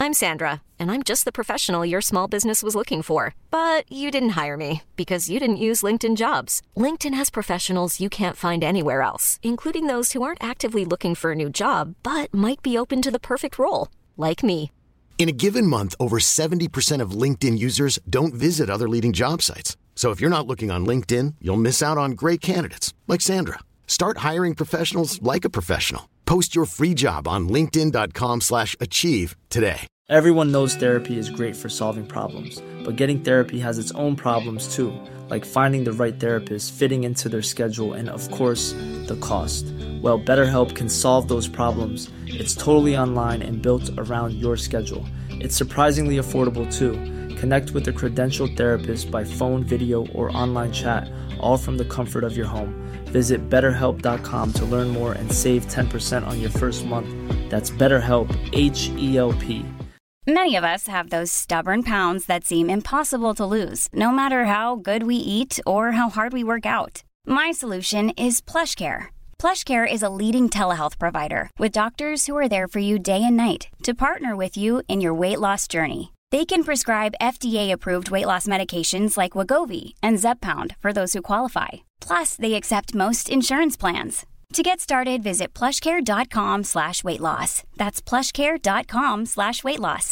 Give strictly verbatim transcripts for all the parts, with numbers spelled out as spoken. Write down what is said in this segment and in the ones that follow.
I'm Sandra, and I'm just the professional your small business was looking for. But you didn't hire me because you didn't use LinkedIn Jobs. LinkedIn has professionals you can't find anywhere else, including those who aren't actively looking for a new job, but might be open to the perfect role, like me. In a given month, over seventy percent of LinkedIn users don't visit other leading job sites. So if you're not looking on LinkedIn, you'll miss out on great candidates like Sandra. Start hiring professionals like a professional. Post your free job on linkedin dot com slash achieve today. Everyone knows therapy is great for solving problems, but getting therapy has its own problems too, like finding the right therapist, fitting into their schedule, and of course, the cost. Well, BetterHelp can solve those problems. It's totally online and built around your schedule. It's surprisingly affordable too. Connect with a credentialed therapist by phone, video, or online chat, all from the comfort of your home. Visit better help dot com to learn more and save ten percent on your first month. That's BetterHelp, H E L P. Many of us have those stubborn pounds that seem impossible to lose, no matter how good we eat or how hard we work out. My solution is PlushCare. PlushCare is a leading telehealth provider with doctors who are there for you day and night to partner with you in your weight loss journey. They can prescribe F D A-approved weight loss medications like Wegovy and Zepbound for those who qualify. Plus, they accept most insurance plans. To get started, visit plushcare.com slash weight loss. That's plushcare.com slash weight loss.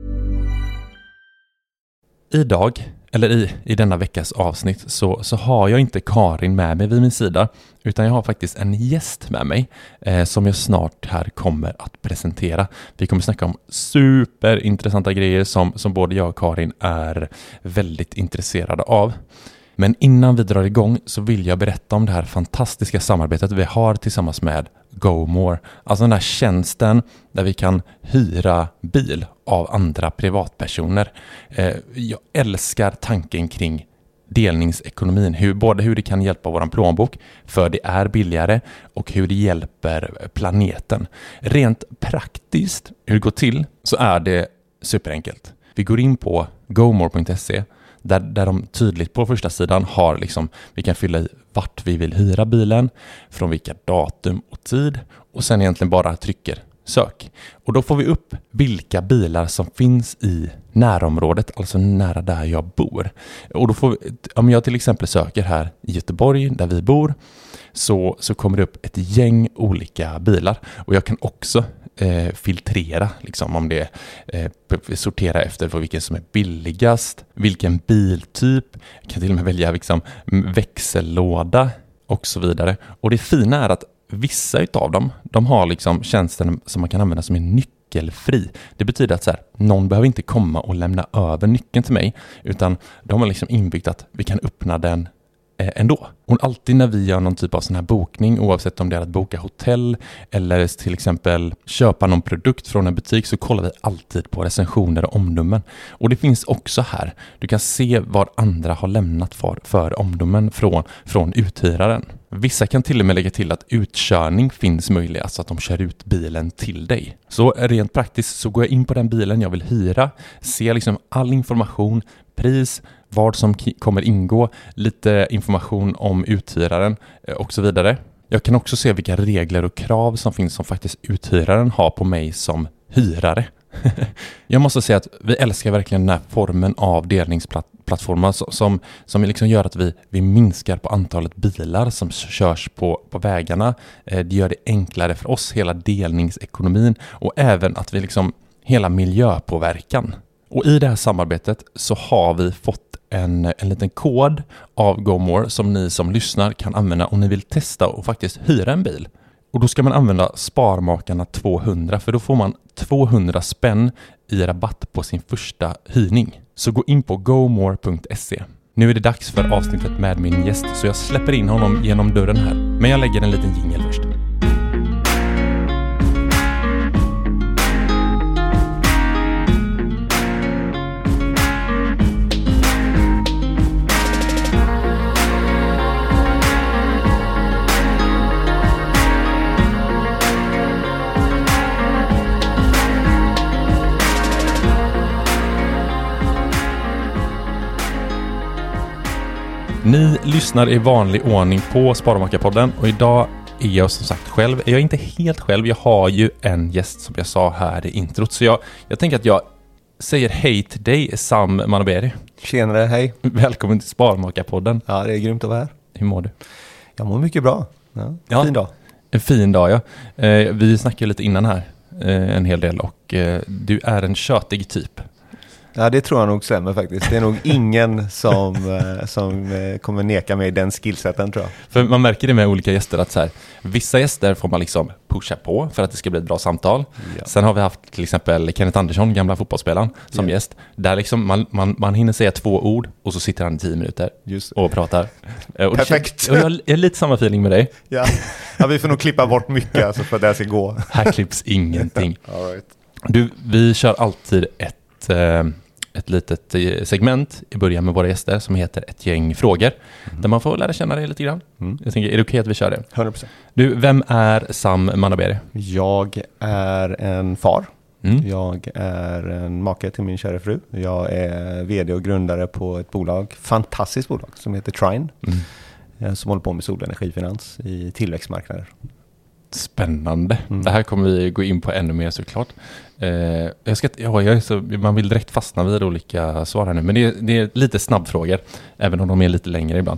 Idag, eller i, i denna veckas avsnitt, så, så har jag inte Karin med mig vid min sida, utan jag har faktiskt en gäst med mig eh, som jag snart här kommer att presentera. Vi kommer snacka om superintressanta grejer som, som både jag och Karin är väldigt intresserade av. Men innan vi drar igång så vill jag berätta om det här fantastiska samarbetet vi har tillsammans med GoMore. Alltså den här tjänsten där vi kan hyra bil av andra privatpersoner. Eh, jag älskar tanken kring delningsekonomin. Hur, både hur det kan hjälpa våran plånbok, för det är billigare, och hur det hjälper planeten. Rent praktiskt, hur det går till, så är det superenkelt. Vi går in på gomore punkt se. Där, där de tydligt på första sidan har liksom, vi kan fylla i vart vi vill hyra bilen, från vilka datum och tid, och sen egentligen bara trycker sök. Och då får vi upp vilka bilar som finns i närområdet, alltså nära där jag bor. Och då får vi, om jag till exempel söker här i Göteborg där vi bor, så, så kommer det upp ett gäng olika bilar. Och jag kan också eh, filtrera, liksom om det eh, sortera efter för vilken som är billigast, vilken biltyp. Jag kan till och med välja liksom växellåda och så vidare. Och det fina är att vissa utav dem, de har liksom tjänsten som man kan använda som är nyckelfri. Det betyder att så här, någon behöver inte komma och lämna över nyckeln till mig, utan de har liksom inbyggt att vi kan öppna den eh, ändå. Och alltid när vi gör någon typ av sån här bokning, oavsett om det är att boka hotell eller till exempel köpa någon produkt från en butik, så kollar vi alltid på recensioner och omdömen. Och det finns också här, du kan se vad andra har lämnat för, för omdömen från, från uthyraren. Vissa kan till och med lägga till att utkörning finns möjlig, alltså att de kör ut bilen till dig. Så rent praktiskt så går jag in på den bilen jag vill hyra, ser liksom all information, pris, vad som k- kommer ingå, lite information om uthyraren och så vidare. Jag kan också se vilka regler och krav som finns som faktiskt uthyraren har på mig som hyrare. Jag måste säga att vi älskar verkligen den här formen av delningsplattformar som, som liksom gör att vi, vi minskar på antalet bilar som körs på, på vägarna. Det gör det enklare för oss, hela delningsekonomin, och även att vi liksom hela miljöpåverkan. Och i det här samarbetet så har vi fått en, en liten kod av GoMore som ni som lyssnar kan använda om ni vill testa och faktiskt hyra en bil. Och då ska man använda Sparmakarna tvåhundra, för då får man tvåhundra spänn i rabatt på sin första hyrning. Så gå in på gomore punkt se. Nu är det dags för avsnittet med min gäst, så jag släpper in honom genom dörren här. Men jag lägger en liten jingle först. Ni lyssnar i vanlig ordning på Sparmakarpodden, och idag är jag som sagt själv. Jag är inte helt själv. Jag har ju en gäst som jag sa här i introt. Så jag, jag tänker att jag säger hej till dig, Sam Manoberi. Tjenare, hej. Välkommen till Sparmakarpodden. Ja, det är grymt att vara här. Hur mår du? Jag mår mycket bra. Ja, ja, fin dag. En fin dag, ja. Eh, vi snackade lite innan här. Eh, en hel del. Och eh, du är en tjötig typ. Ja, det tror jag nog stämmer faktiskt. Det är nog ingen som, som kommer neka mig den skillsetten, tror jag. För man märker det med olika gäster att så här, vissa gäster får man liksom pusha på för att det ska bli ett bra samtal. Ja. Sen har vi haft till exempel Kenneth Andersson, gamla fotbollsspelaren, som ja. gäst. Där liksom man, man, man hinner säga två ord och så sitter han i tio minuter Just. och pratar. Och Perfekt. Och jag är lite samma feeling med dig. Ja, ja vi får nog klippa bort mycket alltså, för att det ska gå. Här klipps ingenting. All right. Du, vi kör alltid ett... Eh, ett litet segment i början med våra gäster som heter ett gäng frågor mm. där man får lära känna dig lite grann. Mm. Jag tänker, är det okej att vi kör det? hundra procent. Du, vem är Sam Manoberi? Jag är en far. Mm. Jag är en make till min kära fru. Jag är vd och grundare på ett bolag, fantastiskt bolag som heter Trine. Mm. Som håller på med solenergifinans i tillväxtmarknader. Spännande. Mm. Det här kommer vi gå in på ännu mer såklart. Eh, jag ska, ja, jag är så, man vill direkt fastna vid olika svar här nu. Men det är, det är lite snabbfrågor, även om de är lite längre ibland.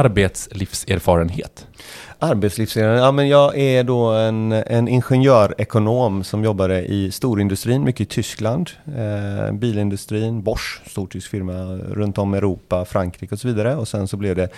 Arbetslivserfarenhet. Arbetslivserfarenhet? Ja, men jag är då en, en ingenjörekonom som jobbade i storindustrin, mycket i Tyskland. Eh, bilindustrin, Bosch, stor tysk firma runt om i Europa, Frankrike och så vidare. Och sen så blev det,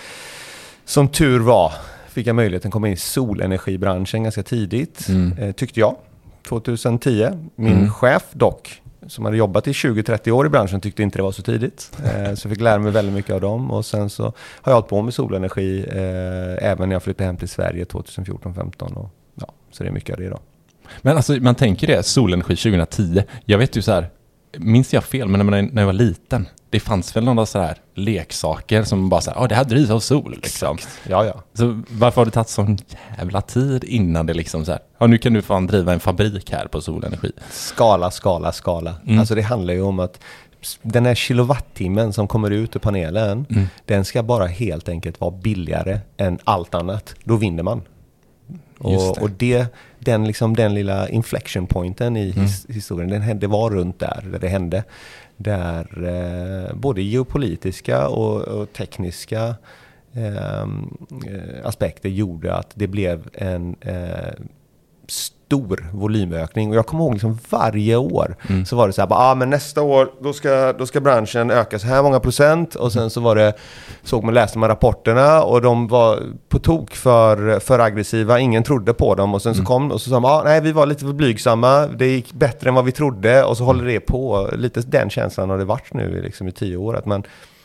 som tur var, fick jag möjligheten att komma in i solenergibranschen ganska tidigt, mm. eh, tyckte jag, tjugohundratio. Min mm. chef dock, som hade jobbat i tjugo till trettio år i branschen, tyckte inte det var så tidigt. Eh, så jag fick lära mig väldigt mycket av dem. Och sen så har jag hållit på med solenergi eh, även när jag flyttade hem till Sverige tjugofjorton femton. Och, ja, så det är mycket av det idag. Men alltså, man tänker det, solenergi tjugohundratio. Jag vet ju så här, minns jag fel, men när, när jag var liten, det fanns väl några så här leksaker som bara så här, ja, det här drivs av sol liksom. Ja, ja. Så varför har det tagit sån jävla tid innan det liksom så här, ja, nu kan du fan driva en fabrik här på solenergi. Skala, skala, skala. Mm. Alltså det handlar ju om att den här kilowattimmen som kommer ut ur panelen, mm. den ska bara helt enkelt vara billigare än allt annat. Då vinner man. Och, det. och det, den, liksom, den lilla inflection pointen i his, mm. historien, den, det var runt där, där det hände. Där eh, både geopolitiska och, och tekniska eh, aspekter gjorde att det blev en eh, stor volymökning. Och jag kommer ihåg liksom varje år mm. så var det så här, ah, men nästa år då ska, då ska branschen öka så här många procent. Och sen så var det, såg man, läste man rapporterna och de var på tok för, för aggressiva. Ingen trodde på dem. Och sen så kom och så sa man, ah, nej, vi var lite för blygsamma. Det gick bättre än vad vi trodde. Och så håller det på. Lite den känslan har det varit nu liksom i tio år. Att man,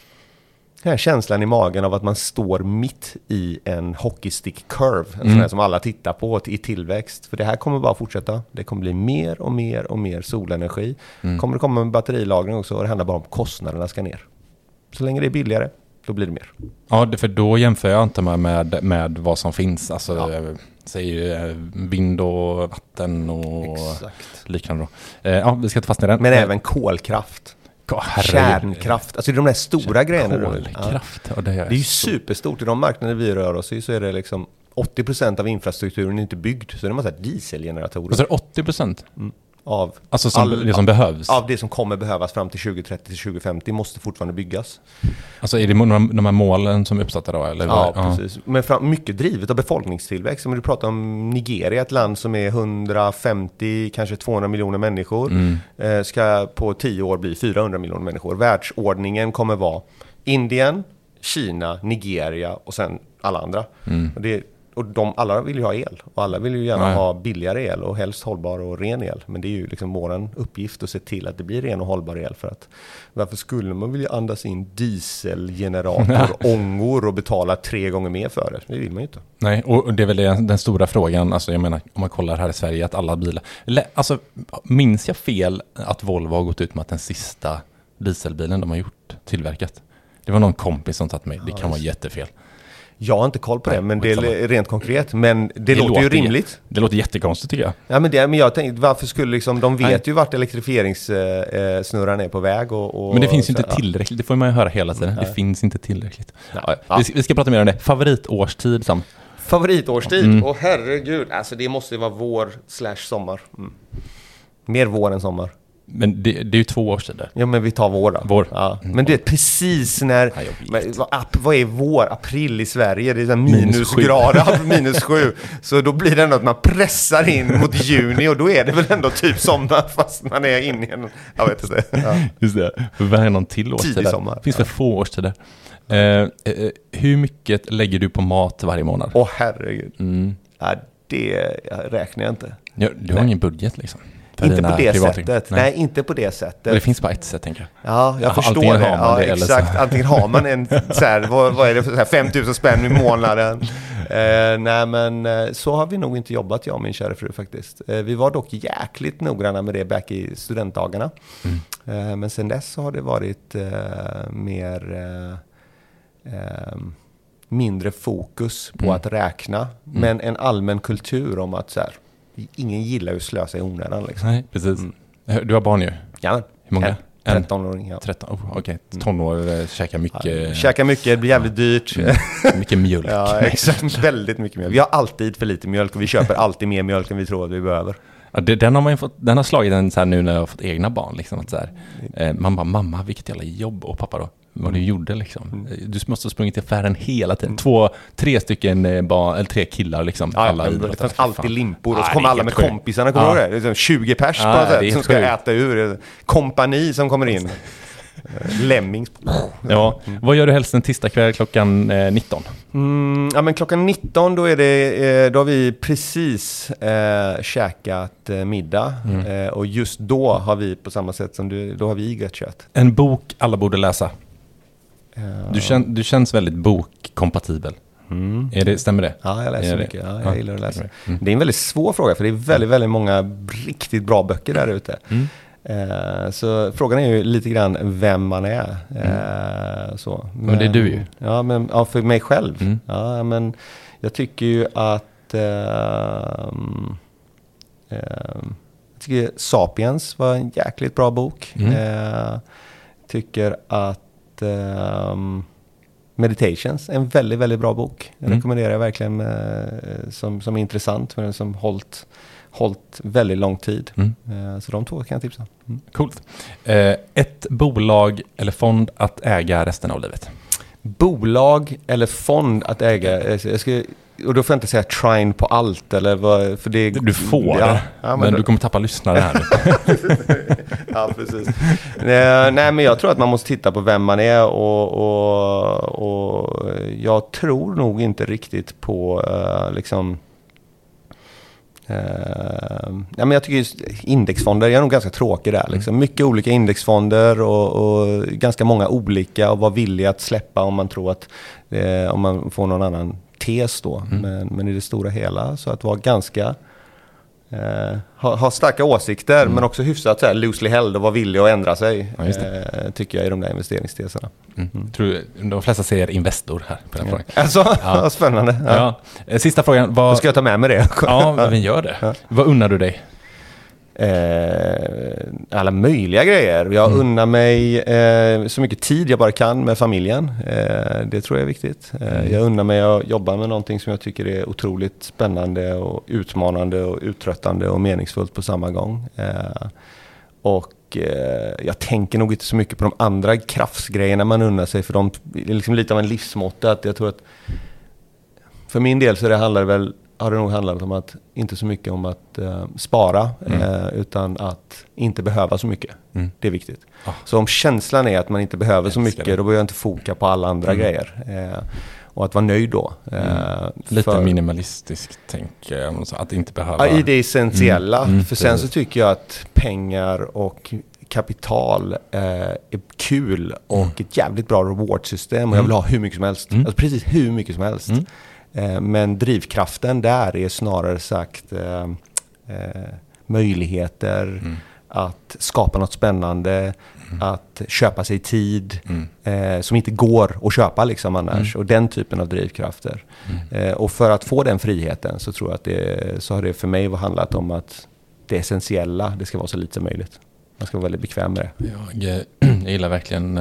den här känslan i magen av att man står mitt i en hockeystick curve, en mm. sån här som alla tittar på i tillväxt. För det här kommer bara fortsätta. Det kommer bli mer och mer och mer solenergi. Mm. Kommer det komma med batterilagring också, och det handlar bara om kostnaderna ska ner. Så länge det är billigare, då blir det mer. Ja, för då jämför jag inte med, med vad som finns. Alltså, ja. Säger vind och vatten och Exakt. liknande. Eh, ja, vi ska inte fastna i den. Men även kolkraft. Kärnkraft, alltså de där stora grejerna. Kolkraft, ja. och det, är det är ju superstort i de marknader vi rör oss i, så är det liksom åttio procent av infrastrukturen inte byggd, så det är en massa dieselgeneratorer. Och så är det åttio procent? Mm. Av alltså som, all, det som av, behövs? Av det som kommer behövas fram till tjugo trettio till tjugo femtio måste fortfarande byggas. Alltså är det de här målen som är uppsatta då? Eller? Ja, ja, precis. Men fram, mycket drivet av befolkningstillväxt. Om du pratar om Nigeria, ett land som är hundrafemtio, kanske tvåhundra miljoner människor, mm. eh, ska på tio år bli fyrahundra miljoner människor. Världsordningen kommer vara Indien, Kina, Nigeria och sen alla andra. Mm. Och det Och de, alla vill ju ha el. Och alla vill ju gärna Nej. ha billigare el och helst hållbar och ren el. Men det är ju liksom vår uppgift att se till att det blir ren och hållbar el. För att varför skulle man vilja andas in dieselgenerator, ångor och betala tre gånger mer för det? Det vill man ju inte. Nej, och det är väl den, den stora frågan. Alltså jag menar, om man kollar här i Sverige att alla bilar... Alltså, minns jag fel att Volvo har gått ut med att den sista dieselbilen de har gjort tillverkat? Det var någon kompis som satt med. Det kan vara jättefel. Jag har inte koll på det, Nej, men det är rent konkret. Men det, det låter, låter ju rimligt. Det låter jättekonstigt tycker jag. Ja, men, det, men jag tänkte, varför skulle liksom, de vet Nej. ju vart elektrifieringssnurran är på väg. Och, och, men det finns ju så, inte tillräckligt, det får man ju höra hela tiden. Nej. Det finns inte tillräckligt. Ja. Ja. Vi, ska, vi ska prata mer om det. Favoritårstid, Sam? Favoritårstid? Mm. Åh herregud, alltså det måste vara vår slash sommar. Mm. Mer vår än sommar. Men det, det är ju två årstider. Ja, men vi tar vår då. Vår. Ja. Men det är precis när... Ja, jag men, vet. vad, ap- vad är vår? April i Sverige? Det är så här Minus minusgrader, minus sju. Så då blir det ändå att man pressar in mot juni och då är det väl ändå typ sommar fast man är inne i en... Jag vet inte. Ja. Just det. Vad är någon till årstid? Tidig sommar. Finns det få årstider? Eh, eh, hur mycket lägger du på mat varje månad? Åh herregud. Mm. Ja, det räknar jag inte. Ja, du har Nej. ingen budget liksom? För Inte dina på det privatliv. sättet. Nej. Nej, inte på det sättet. Det finns bara ett sätt, tänker jag. Ja, jag Ja, förstår antingen det. har man Ja, det eller exakt. så- Antingen har man en så här, vad, vad är det för så här, fem tusen spänn i månaden. Eh, nej, men eh, så har vi nog inte jobbat, jag och min kära fru faktiskt. Eh, vi var dock jäkligt noggranna med det back i studentdagarna. Mm. Eh, men sen dess så har det varit eh, mer eh, eh, mindre fokus på Mm. att räkna. Mm. Men en allmän kultur om att så här, ingen gillar ju att slösa i onödan liksom. Nej, precis. Mm. Du har barn ju. Ja, Hur många? En, En. tretton-åring. Ja. tretton. Oh, Okej, okay. Tonår eh, käkar mycket, Ja, käkar mycket, det blir jävligt dyrt. Mm. mycket mjölk. Ja, exakt. Väldigt mycket mjölk. Vi har alltid för lite mjölk och vi köper alltid mer mjölk än vi tror att vi behöver. Ja, det, den har man ju fått, den har slagit en så här nu när jag har fått egna barn liksom, att så här, eh, man bara, mamma vilket jävla jobb, och pappa då vad du gjorde liksom. Du måste ha sprungit till affären hela tiden. Två, tre stycken eh, barn, eller tre killar liksom. Ja, alla det idrottare. fanns alltid limpor och så Ja, kommer det är alla med helt sjukt. kompisarna, kommer Ja. du ihåg det? Det är liksom tjugo pers Ja, på något det är sätt som helt ska sjukt. äta ur. Kompani som kommer in. Lemmings. Ja, vad gör du helst en tisdagkväll klockan eh, nitton? Mm, ja, men klockan nitton då är det, eh, då har vi precis eh, käkat eh, middag. Mm. Eh, och just då har vi på samma sätt som du, då har vi gött kött. En bok alla borde läsa. Ja. Du, kän, du känns väldigt bokkompatibel. Mm. Är det, stämmer det? Ja, jag läser Är det? mycket. Ja, jag Ja. gillar att läsa. Mm. Det är en väldigt svår fråga för det är väldigt, väldigt många riktigt bra böcker där ute. Mm. Eh, så frågan är ju lite grann vem man är. Eh, så. Men, Men det är du ju. Ja, men ja, för mig själv. Mm. Ja, men jag tycker ju att eh, eh, jag tycker Sapiens var en jäkligt bra bok. Mm. Eh, tycker att eh, Meditations är en väldigt, väldigt bra bok. Jag Mm. rekommenderar jag verkligen eh, som, som är intressant, men som hållit, hållit väldigt lång tid. Mm. Eh, så de två kan jag tipsa. Mm. Coolt. Eh, ett bolag eller fond att äga resten av livet? Bolag eller fond att äga. Jag ska, och då får jag inte säga trine på allt. Eller vad, för det, Du får, ja, ja, men, men då, du kommer tappa lyssnare här nu. ja, precis. Nej, nej, men jag tror att man måste titta på vem man är. Och, och, och jag tror nog inte riktigt på uh, liksom... Uh, ja, men jag tycker just indexfonder, jag är nog ganska tråkig där. Liksom. Mycket olika indexfonder och, och ganska många olika, och vara villig att släppa om man tror att eh, om man får någon annan tes då. Mm. Men, men i det stora hela så att vara ganska eh, ha, ha starka åsikter mm. men också hyfsat så här loosely held och vara villig att ändra sig. Ja, just eh, tycker jag i de där investeringsteserna. Mm. Mm. Tror de flesta säger Investor här på den frågan. Alltså, Ja. spännande. Ja. Ja. Sista frågan. Vad... Då ska jag ta med mig det. Ja, men gör det. Ja. Vad unnar du dig? Eh, alla möjliga grejer. Jag Mm. unnar mig eh, så mycket tid jag bara kan med familjen. Eh, det tror jag är viktigt. Eh, Mm. jag unnar mig att jobba med någonting som jag tycker är otroligt spännande och utmanande och uttröttande och meningsfullt på samma gång. Eh, och eh, jag tänker nog inte så mycket på de andra kraftsgrejerna man unnar sig, för de är liksom lite av en livsmått. Att jag tror att för min del så det handlar väl har det nog handlat om att inte så mycket om att uh, spara Mm. uh, utan att inte behöva så mycket. Mm. Det är viktigt. Ah. Så om känslan är att man inte behöver så Jag mycket, älskar det. då behöver jag inte foka på alla andra Mm. grejer. Uh, och att vara nöjd då. Uh, Mm. Lite för, minimalistiskt tänk, eh, att inte behöva... ja, i det essentiella. Mm. Mm. För sen så Precis. tycker tycker jag att pengar och kapital eh, är kul och Mm. ett jävligt bra rewardsystem, och jag Mm. vill ha hur mycket som helst. Mm. Alltså precis hur mycket som helst. Mm. Eh, men drivkraften där är snarare sagt eh, eh, möjligheter Mm. att skapa något spännande, Mm. att köpa sig tid Mm. eh, som inte går att köpa liksom annars, Mm. och den typen av drivkrafter. Mm. Eh, och för att få den friheten så tror jag att det, så har det för mig handlat om att det essentiella, det ska vara så lite som möjligt. Man ska vara väldigt bekväm med det. Jag, jag gillar verkligen eh,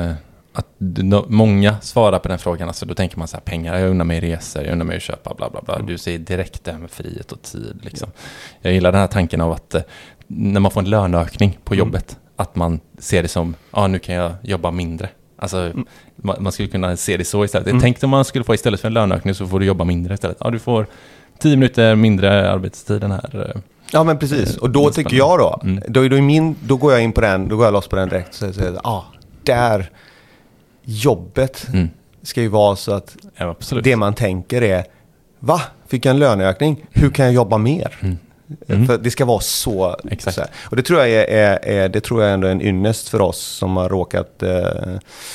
att no, många svarar på den frågan, alltså då tänker man så här, pengar, jag undrar mig resor, jag undrar mig att köpa, bla bla bla. Mm. Du säger direkt det här med frihet och tid. Liksom. Jag gillar den här tanken av att eh, när man får en löneökning på jobbet, mm. att man ser det som, ja ah, nu kan jag jobba mindre. Alltså mm. man, man skulle kunna se det så istället. Mm. Tänk om man skulle få istället för en löneökning så får du jobba mindre istället. Ja, du får tio minuter mindre arbetstid den här. Ja, men precis. Och då tycker jag då, mm. då, då, min, då går jag in på den, då går jag loss på den direkt och säger, ja, ah, där jobbet mm. ska ju vara så att ja, det man tänker är, va? Fick jag en löneökning? Hur kan jag jobba mer? Mm. Mm. För det ska vara så. Exakt. Så här. Och det tror jag är, är, är det tror jag ändå är en ynnest för oss som har råkat eh,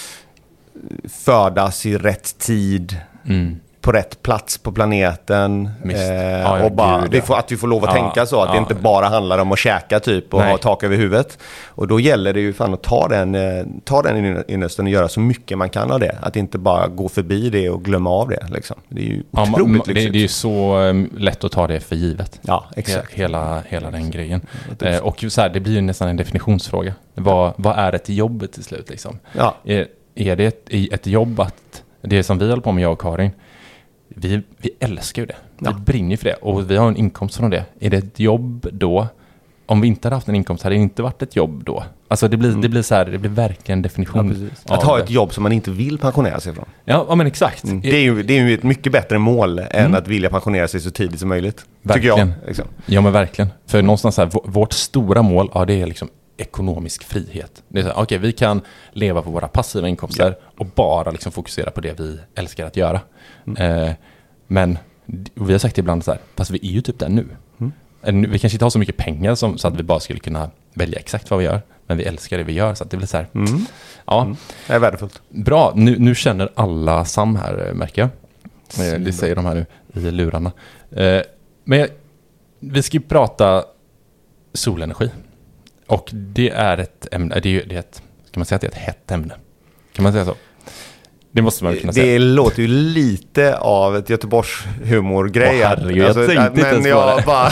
födas i rätt tid. Mm. På rätt plats på planeten eh, ja, ja, och bara, gud, ja. får, att vi får lov att ja, tänka så att ja, det inte bara handlar om att käka typ och nej. ha tak över huvudet. Och då gäller det ju fan att ta den, eh, ta den ynnesten och göra så mycket man kan av det. Att inte bara gå förbi det och glömma av det. Liksom. Det är ju ja, otroligt man, det, det är ju så um, lätt att ta det för givet. Ja, exakt. Hela, hela den grejen. Eh, och så här, det blir ju nästan en definitionsfråga. Vad, vad är ett jobb till slut? Liksom? Ja. Är, är det ett, ett jobb att, det som vi håller på med, jag och Karin, Vi, vi älskar ju det. Vi ja. brinner för det. Och vi har en inkomst från det. Är det ett jobb då? Om vi inte hade haft en inkomst hade det inte varit ett jobb då. Alltså det blir, mm. det blir så här, det blir verkligen en definition. Ja, att ha ett jobb som man inte vill pensionera sig från. Ja, ja men exakt. Mm. Det, är ju, det är ju ett mycket bättre mål än mm. att vilja pensionera sig så tidigt som möjligt. Verkligen. Tycker jag. Liksom. Ja, men verkligen. För någonstans här, vårt stora mål, ja, det är liksom ekonomisk frihet. Det är så här, okej, vi kan leva på våra passiva inkomster ja. och bara liksom fokusera på det vi älskar att göra. Mm. Eh, men vi har sagt ibland så här, fast vi är ju typ där nu. Mm. Vi kanske inte har så mycket pengar som, så att vi bara skulle kunna välja exakt vad vi gör. Men vi älskar det vi gör, så att det blir så här. Mm. Ja, mm. Det är värdefullt. Bra, nu, nu känner alla Sam här, märker jag. Simba. Det säger de här nu i lurarna. Eh, men vi ska ju prata solenergi. Och det är ett ämne, det är, det är ett, kan man säga att det är ett hett ämne? Kan man säga så? Det måste man kunna det säga. Det låter ju lite av ett Göteborgs humorgrej. Åh, herregud, alltså, jag tänkte men inte jag bara...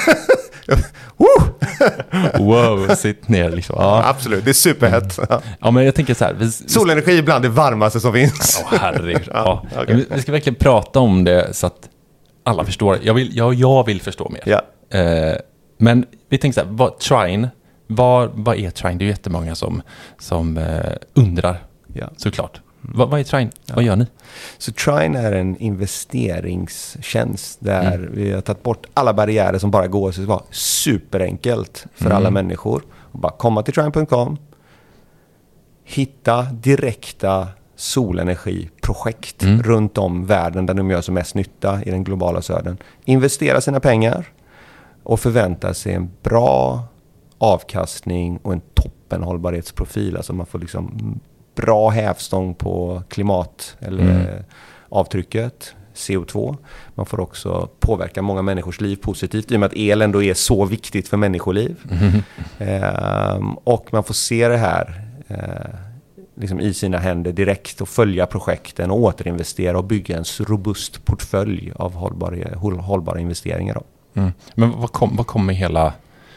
wow, sitt ner liksom. Ja, absolut, det är superhett. Mm. Ja, men jag tänker så här. Vi, solenergi är bland det varmaste som finns. Åh, herregud. Ja, okay. vi, vi ska verkligen prata om det så att alla förstår. Jag vill, jag, jag vill förstå mer. Ja. Eh, men vi tänker så här, vad, Trine, vad, vad är Trine? Det är ju jättemånga som, som eh, undrar, ja. såklart. Vad, vad är Trine? Ja. Vad gör ni? Så Trine är en investeringstjänst där mm. vi har tagit bort alla barriärer som bara går, så det var superenkelt för mm. alla människor. Och bara komma till trine punkt com, hitta direkta solenergiprojekt mm. runt om världen där de gör som mest nytta i den globala södern. Investera sina pengar och förvänta sig en bra avkastning och en toppen hållbarhetsprofil. Alltså man får liksom bra hävstång på klimat eller mm. avtrycket, C O två. Man får också påverka många människors liv positivt i och med att el ändå är så viktigt för människoliv. Mm. Ehm, och man får se det här eh, liksom i sina händer direkt och följa projekten och återinvestera och bygga en robust portfölj av hållbara, hållbara investeringar. Då. Mm. Men vad, kom, vad kommer hela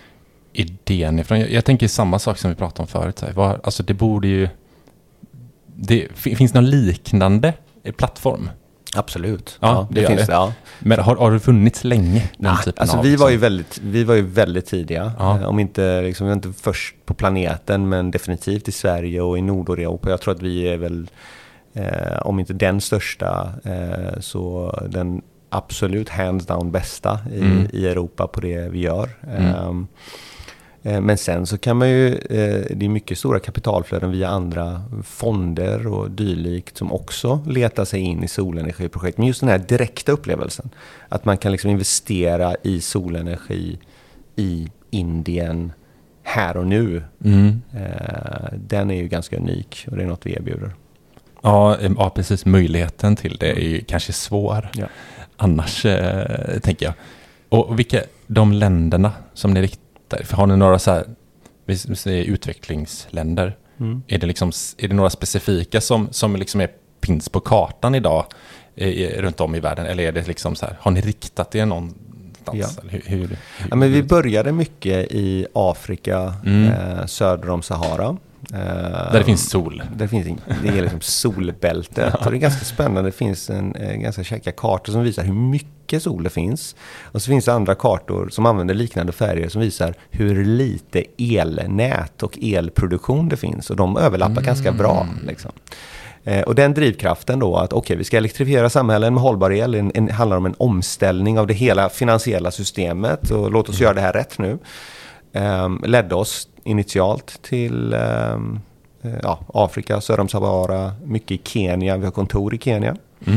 idén ifrån? Jag, jag tänker samma sak som vi pratade om förut. Så här. Var, alltså det borde ju... Det, finns det någon liknande plattform? Absolut. Ja, ja det, det finns det. det. Ja. Men har, har det funnits länge? Ja, alltså vi, var ju väldigt, vi var ju väldigt tidiga. Ja. Om inte, liksom, vi var inte först på planeten, men definitivt i Sverige och i Nordeuropa. Jag tror att vi är väl, eh, om inte den största, eh, så den absolut hands down bästa i, mm. i Europa på det vi gör. Mm. Um, Men sen så kan man ju, det är mycket stora kapitalflöden via andra fonder och dylikt som också letar sig in i solenergiprojekt. Men just den här direkta upplevelsen, att man kan liksom investera i solenergi i Indien här och nu, mm. den är ju ganska unik och det är något vi erbjuder. Ja, ja precis. Möjligheten till det är ju kanske svår. Ja. Annars, eh, tänker jag. Och vilka, de länderna som ni riktar, för har ni några så här, vi säger utvecklingsländer, mm. är det liksom, är det några specifika som, som liksom är pins på kartan idag eh, runt om i världen, eller är det liksom så här, har ni riktat er någonstans? Ja. Hur, hur, hur, ja, men vi började mycket i Afrika, mm. eh, söder om Sahara. Där det finns sol. Där finns, det är liksom solbältet. Ja. Och det är ganska spännande. Det finns en, en ganska käcka kartor som visar hur mycket sol det finns. Och så finns det andra kartor som använder liknande färger som visar hur lite elnät och elproduktion det finns. Och de överlappar mm. ganska bra. Liksom. Eh, och den drivkraften då att okej, okay, vi ska elektrifiera samhällen med hållbar el. En, en, handlar om en omställning av det hela finansiella systemet. Och låt oss mm. göra det här rätt nu. Eh, ledde oss initialt till eh, ja, Afrika, söder om Sahara, mycket i Kenya. Vi har kontor i Kenya. Mm.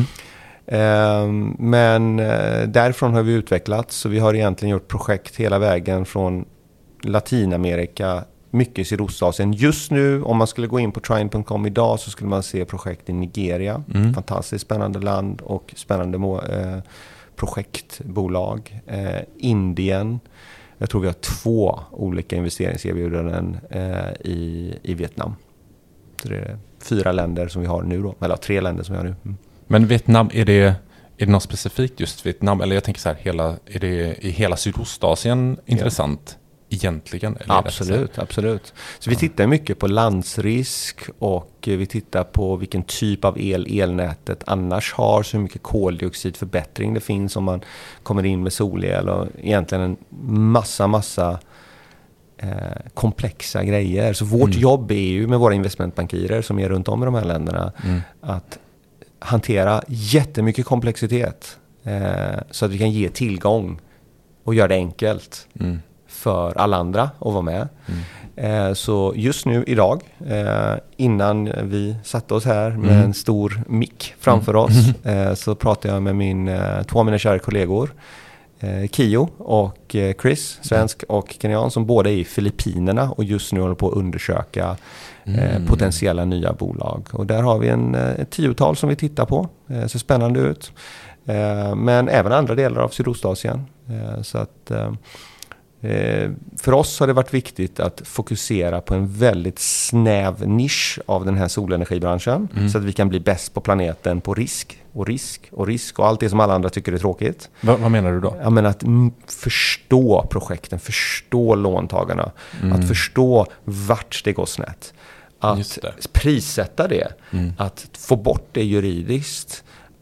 Eh, men eh, därifrån har vi utvecklats. Så vi har egentligen gjort projekt hela vägen från Latinamerika, mycket i Sydostasien. Just nu, om man skulle gå in på trine punkt com idag så skulle man se projekt i Nigeria. Mm. Fantastiskt spännande land och spännande må- eh, projektbolag. Eh, Indien. Jag tror vi har två olika investeringserbjudanden eh, i, i Vietnam. Så det är fyra länder som vi har nu då. Eller tre länder som vi har nu. Mm. Men Vietnam, är det, är det något specifikt just Vietnam? Eller jag tänker så här, hela, är det i hela Sydostasien intressant? Ja. Egentligen? Eller absolut, absolut. Så vi tittar mycket på landsrisk och vi tittar på vilken typ av el elnätet annars har, så hur mycket koldioxidförbättring det finns om man kommer in med solel och egentligen en massa, massa eh, komplexa grejer. Så vårt mm. jobb är ju med våra investmentbankirer som är runt om i de här länderna mm. att hantera jättemycket komplexitet eh, så att vi kan ge tillgång och göra det enkelt. Mm. för alla andra att vara med. Mm. Eh, så just nu idag, eh, innan vi satte oss här med mm. en stor mick framför mm. oss, eh, så pratade jag med min, eh, två av mina kära kollegor, eh, Kio och eh, Chris, svensk mm. och kenyan, som båda är i Filippinerna och just nu håller på att undersöka eh, mm. potentiella nya bolag. Och där har vi en eh, tiotal som vi tittar på. Eh, ser spännande ut. Eh, men även andra delar av Sydostasien. Eh, så att eh, för oss har det varit viktigt att fokusera på en väldigt snäv nisch av den här solenergibranschen mm. så att vi kan bli bäst på planeten på risk och risk och risk och allt det som alla andra tycker är tråkigt. Va, vad menar du då? Ja, men att m- förstå projekten, förstå låntagarna, mm. att förstå vart det går snett. Att prissätta det, mm. att få bort det juridiskt,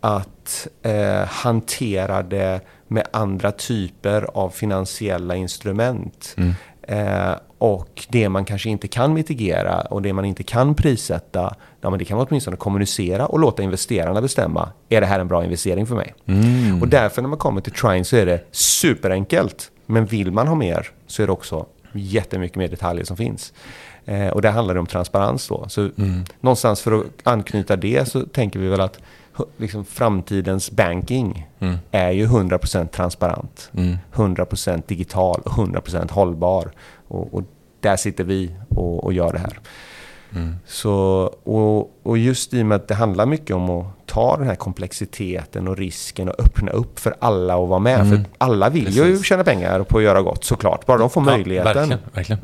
att eh, hantera det med andra typer av finansiella instrument. Mm. Eh, och det man kanske inte kan mitigera och det man inte kan prissätta, ja, men det kan man åtminstone kommunicera och låta investerarna bestämma. Är det här en bra investering för mig? Mm. Och därför när man kommer till Trine så är det superenkelt. Men vill man ha mer så är det också jättemycket mer detaljer som finns. Eh, och där handlar det om transparens då. Så mm. någonstans för att anknyta det så tänker vi väl att liksom framtidens banking mm. är ju hundra procent transparent, mm. hundra procent digital och hundra procent hållbar. Och, och där sitter vi och, och gör det här. Mm. Så, och, och just i och med att det handlar mycket om att ta den här komplexiteten och risken och öppna upp för alla att vara med. Mm. För alla vill Precis. ju tjäna pengar på att göra gott, såklart. Bara de får ja, möjligheten. Verkligen, verkligen.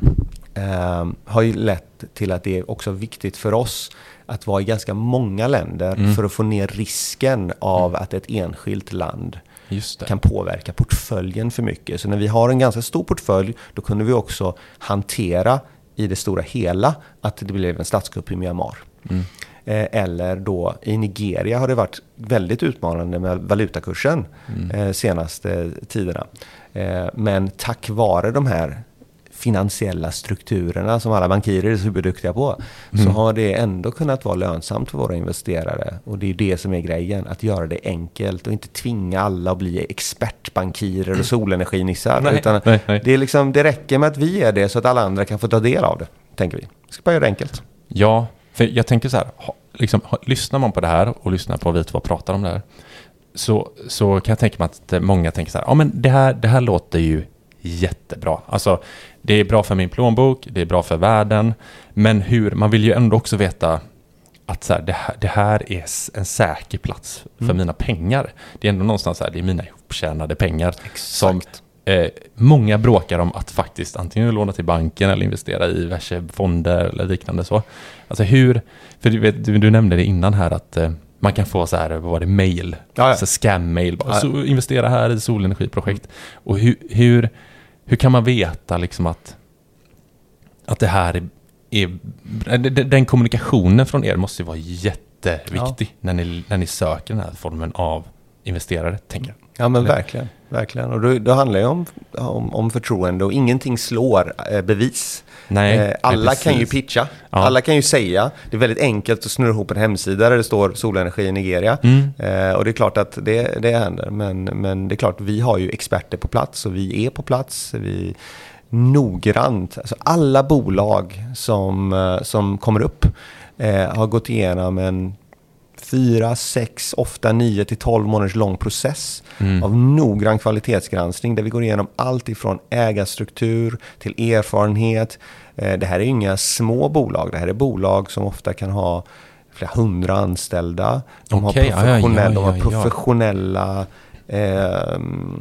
Um, har ju lett till att det är också viktigt för oss att vara i ganska många länder mm. för att få ner risken av mm. att ett enskilt land kan påverka portföljen för mycket. Så när vi har en ganska stor portfölj, då kunde vi också hantera i det stora hela att det blev en statskupp i Myanmar. Mm. Eh, eller då i Nigeria har det varit väldigt utmanande med valutakursen mm. eh, senaste tiderna. Eh, men tack vare de här finansiella strukturerna som alla bankirer är superduktiga på mm. så har det ändå kunnat vara lönsamt för våra investerare. Och det är det som är grejen, att göra det enkelt och inte tvinga alla att bli expertbankirer och solenerginissar. Nej, utan nej, nej. Det, är liksom, det räcker med att vi är det så att alla andra kan få ta del av det, tänker vi. Vi ska bara göra det enkelt. Ja, för jag tänker så här, liksom, lyssnar man på det här och lyssnar på vi två pratar om det här, så, så kan jag tänka mig att många tänker så här, ja men det här, det här låter ju jättebra. Alltså det är bra för min plånbok, det är bra för världen, men hur, man vill ju ändå också veta att så här, det, här, det här är en säker plats för mm. mina pengar. Det är ändå någonstans så här, det är mina ihoptjänade pengar. Exakt. Som eh, många bråkar om att faktiskt antingen låna till banken eller investera i diverse fonder eller liknande så. Alltså hur, för du, vet, du, du nämnde det innan här att eh, man kan få så här, vad var det, mail, ja, ja. Så scam-mail, bara, ja. Så investera här i solenergiprojekt. Mm. Och hur, hur, hur kan man veta liksom att, att det här är, är, den kommunikationen från er måste ju vara jätteviktig ja. när, ni, när ni söker den här formen av investerare, tänker jag. Ja, men verkligen. verkligen. Och då, då handlar det om, om, om förtroende, och ingenting slår eh, bevis. Nej, eh, alla nej, kan ju pitcha. Ja. Alla kan ju säga. Det är väldigt enkelt att snurra ihop en hemsida där det står solenergi i Nigeria. Mm. Eh, och det är klart att det, det händer. Men, men det är klart, vi har ju experter på plats, och vi är på plats. Vi noggrant. Alltså alla bolag som, som kommer upp eh, har gått igenom en fyra, sex, ofta nio till tolv månaders lång process mm. av noggrann kvalitetsgranskning, där vi går igenom allt ifrån ägarstruktur till erfarenhet. Eh, det här är inga små bolag. Det här är bolag som ofta kan ha flera hundra anställda. De okay, har professionella, ja, ja, ja, ja. De har professionella Eh,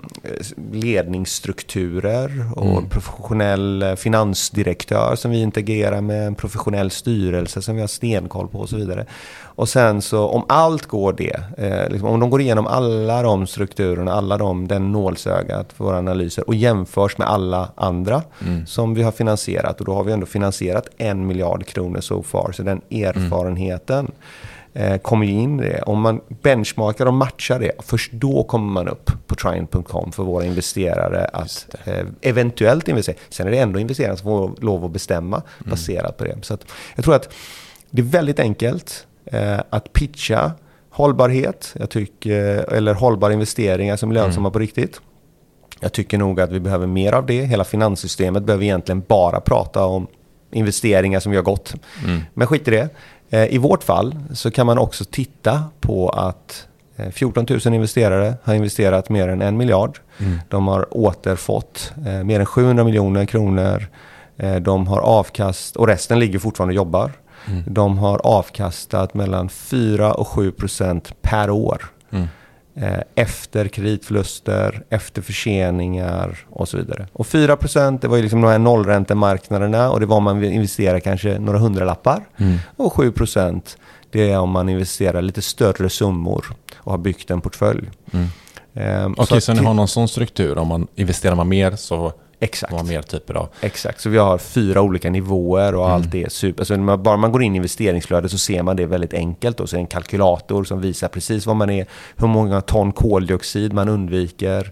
ledningsstrukturer och mm. professionell finansdirektör som vi integrerar med, en professionell styrelse som vi har stenkoll på och så vidare. Och sen så om allt går det, eh, liksom, om de går igenom alla de strukturerna, alla de, den nålsögat för våra analyser och jämförs med alla andra mm. som vi har finansierat, och då har vi ändå finansierat en miljard kronor so far, så den erfarenheten mm. kommer ju in i det. Om man benchmarkar och matchar det, först då kommer man upp på Triant punkt com för våra investerare att eh, eventuellt investera. Sen är det ändå investerare som får lov att bestämma mm. baserat på det. Så att jag tror att det är väldigt enkelt eh, att pitcha hållbarhet, jag tycker, eller hållbara investeringar som är lönsamma mm. på riktigt. Jag tycker nog att vi behöver mer av det. Hela finanssystemet behöver egentligen bara prata om investeringar som gör gott. Mm. Men skit i det. I vårt fall så kan man också titta på att fjorton tusen investerare har investerat mer än en miljard. Mm. De har återfått eh, mer än sjuhundra miljoner kronor. Eh, de har avkast, och resten ligger fortfarande och jobbar. Mm. De har avkastat mellan fyra och sju procent per år. Mm. Eh, efter kreditförluster, efter förseningar och så vidare. Och fyra procent, det var ju liksom några nollräntemarknaderna, och det var man investerar kanske några hundralappar. Mm. Och sju procent, det är om man investerar lite större summor och har byggt en portfölj. Mm. Um, Okej, okay, så, så ni har någon sån struktur, om man investerar man mer så exakt. har man mer typer av... Exakt, så vi har fyra olika nivåer och mm. allt det är super. Alltså när man, bara man går in i investeringsflödet så ser man det väldigt enkelt, och så är det en kalkylator som visar precis vad man är, hur många ton koldioxid man undviker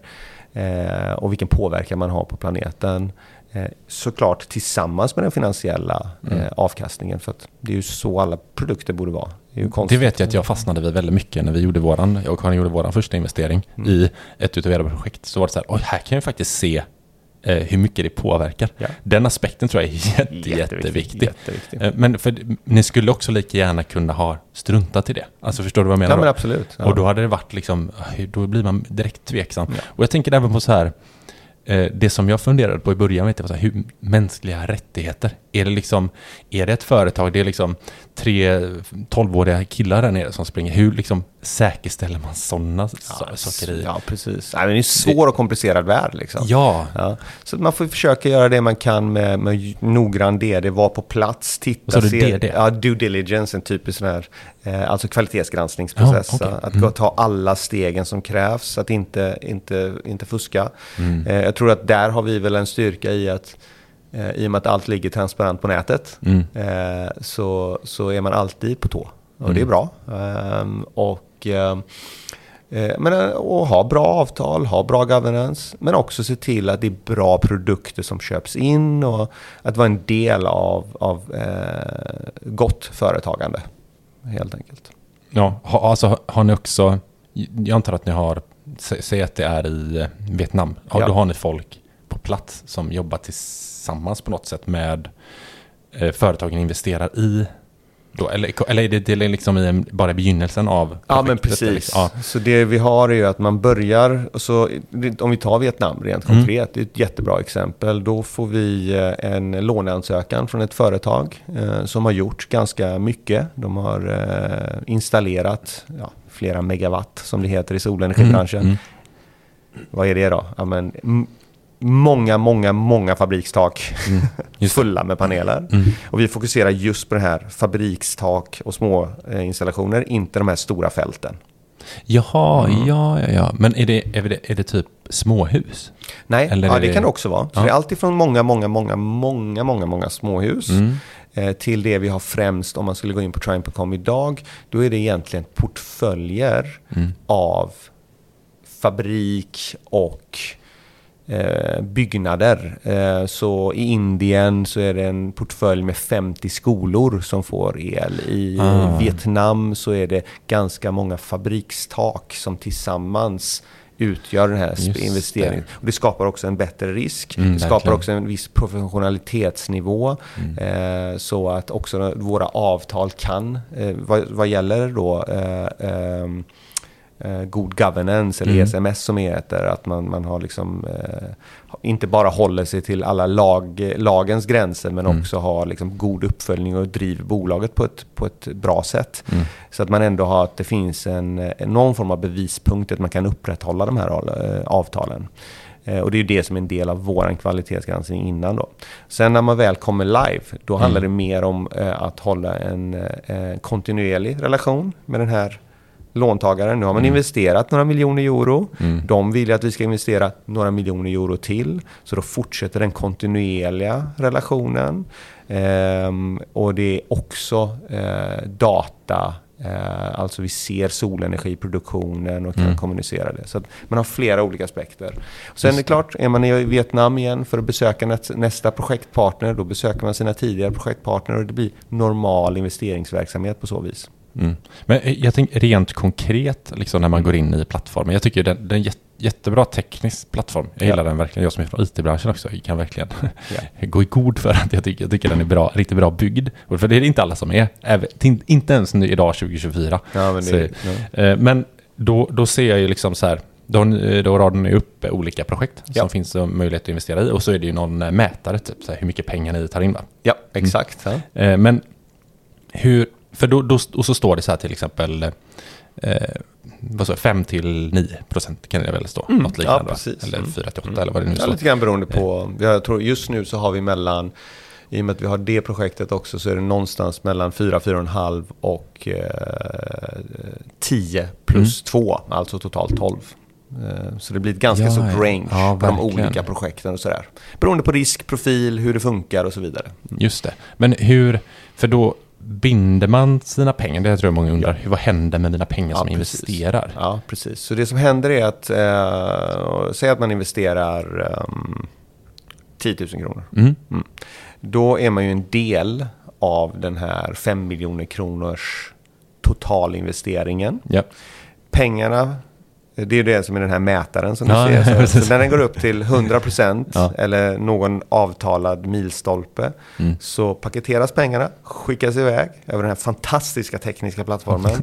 eh, och vilken påverkan man har på planeten. Eh, såklart tillsammans med den finansiella eh, mm. avkastningen, för att det är ju så alla produkter borde vara. Det, det vet jag att jag fastnade vid väldigt mycket när vi gjorde våran, jag och Karin gjorde våran första investering mm. i ett utav era projekt. Så var det så här, oj, här kan jag faktiskt se eh, hur mycket det påverkar. Ja. Den aspekten tror jag är jätte, jätteviktig. jätteviktig. jätteviktig. Eh, men för ni skulle också lika gärna kunna ha struntat i det. Alltså förstår du vad jag menar? Ja, men absolut. Ja. Och då hade det varit liksom, då blir man direkt tveksam. Ja. Och jag tänker även på så här, det som jag funderade på i början var så här, hur mänskliga rättigheter. Är det liksom, är det ett företag, det är liksom tre tolvåriga killar där nere som springer. Hur liksom säkerställer man sådana ja, saker i? Ja, precis. Ja, det är en svår det, och komplicerad värld liksom. Ja. ja. Så man får försöka göra det man kan med, med noggrann D D, vara på plats, titta, se. D D? Ja, due diligence, en typisk sån här, eh, alltså kvalitetsgranskningsprocess. Ja, okay. Att mm. gå ta alla stegen som krävs, att inte, inte, inte fuska. Mm. Eh, jag tror att där har vi väl en styrka i att eh, i och med att allt ligger transparent på nätet mm. eh, så, så är man alltid på tå. Och mm. det är bra. Um, och, um, eh, men, och ha bra avtal, ha bra governance, men också se till att det är bra produkter som köps in, och att vara en del av, av eh, gott företagande, helt enkelt. Ja, ha, alltså har ni också, jag antar att ni har, säg att det är i Vietnam, ja, ja. Då har ni folk på plats som jobbar tillsammans på något sätt med eh, företagen investerar i. Då, eller, eller är det, det är liksom i en, bara begynnelsen av projektet? Ja, men precis. Liksom? Ja. Så det vi har är ju att man börjar, och så, om vi tar Vietnam rent konkret, mm. det är ett jättebra exempel. Då får vi en låneansökan från ett företag eh, som har gjort ganska mycket. De har eh, installerat ja, flera megawatt, som det heter i solenergibranschen. Mm. Mm. Vad är det då? Ja, men, m- Många, många, många fabrikstak mm, fulla med paneler. Mm. Och vi fokuserar just på det här fabrikstak och små eh, installationer, inte de här stora fälten. Jaha, mm. ja, ja, ja. Men är det, är det, är det typ småhus? Nej, Eller ja, det, det kan det också vara. Så ja. Det är alltid från många, många, många, många, många, många småhus. Mm. eh, till det vi har främst om man skulle gå in på triumph punkt com idag. Då är det egentligen portföljer mm. av fabrik och eh, byggnader. Eh, så i Indien så är det en portfölj med femtio skolor som får el. I ah. Vietnam så är det ganska många fabrikstak som tillsammans utgör den här Just investeringen. Det. Och det skapar också en bättre risk. Mm, det skapar verkligen. också en viss professionalitetsnivå. Mm. Eh, så att också våra avtal kan, eh, vad, vad gäller då eh, eh, eh, god governance eller mm. E S M S som heter, att man, man har liksom eh, inte bara håller sig till alla lag, lagens gränser men mm. också har liksom god uppföljning och driver bolaget på ett, på ett bra sätt. Mm. Så att man ändå har att det finns en, en någon form av bevispunkt att man kan upprätthålla de här äh, avtalen. Eh, och det är ju det som är en del av våran kvalitetsgranskning innan då. Sen när man väl kommer live, då mm. handlar det mer om äh, att hålla en äh, kontinuerlig relation med den här låntagaren. Nu har man mm. investerat några miljoner euro. Mm. De vill att vi ska investera några miljoner euro till. Så då fortsätter den kontinuerliga relationen. Ehm, och det är också eh, data. Eh, alltså vi ser solenergiproduktionen och kan mm. kommunicera det. Så att man har flera olika aspekter. Och sen är det klart, är man i Vietnam igen för att besöka nästa projektpartner, då besöker man sina tidigare projektpartner och det blir normal investeringsverksamhet på så vis. Mm. Men jag tänker rent konkret liksom när man går in i plattformen. Jag tycker den, den är en jättebra teknisk plattform. Jag gillar ja. den verkligen. Jag som är från I T-branschen också jag kan verkligen ja. gå i god för att jag tycker, jag tycker den är bra, riktigt bra byggd. För det är inte alla som är. Även, inte ens nu idag tjugo tjugofyra. Ja, men, det, så, ja. men då, då ser jag ju liksom så här. Då, då radar ni upp olika projekt ja. som finns möjlighet att investera i. Och så är det ju någon mätare typ så här, hur mycket pengar ni tar in va? Ja, exakt. Mm. Ja. Men hur För då, då, och så står det så här till exempel eh, vad så, fem till nio procent kan det väl stå. Mm. Något liknande. Ja, precis. Eller mm. fyra till åtta eller vad det nu ja, står. Lite grann beroende på. Jag tror just nu så har vi mellan, i och med att vi har det projektet också så är det någonstans mellan fyra, fyra och en halv och eh, tio plus mm. två. Alltså totalt tolv. Så det blir ett ganska ja, så range ja, på de olika projekten och sådär. Beroende på risk, profil, hur det funkar och så vidare. Mm. Just det. Men hur, för då binder man sina pengar? Det tror jag många undrar. Ja. Vad händer med mina pengar ja, som precis. investerar? Ja, precis. Så det som händer är att eh, säg att man investerar um, tio tusen kronor. Mm. Mm. Då är man ju en del av den här fem miljoner kronors totalinvesteringen. Ja. Pengarna, det är det som är den här mätaren som ja, du ser. Så, så när den går upp till hundra procent ja. eller någon avtalad milstolpe mm. så paketeras pengarna, skickas iväg över den här fantastiska tekniska plattformen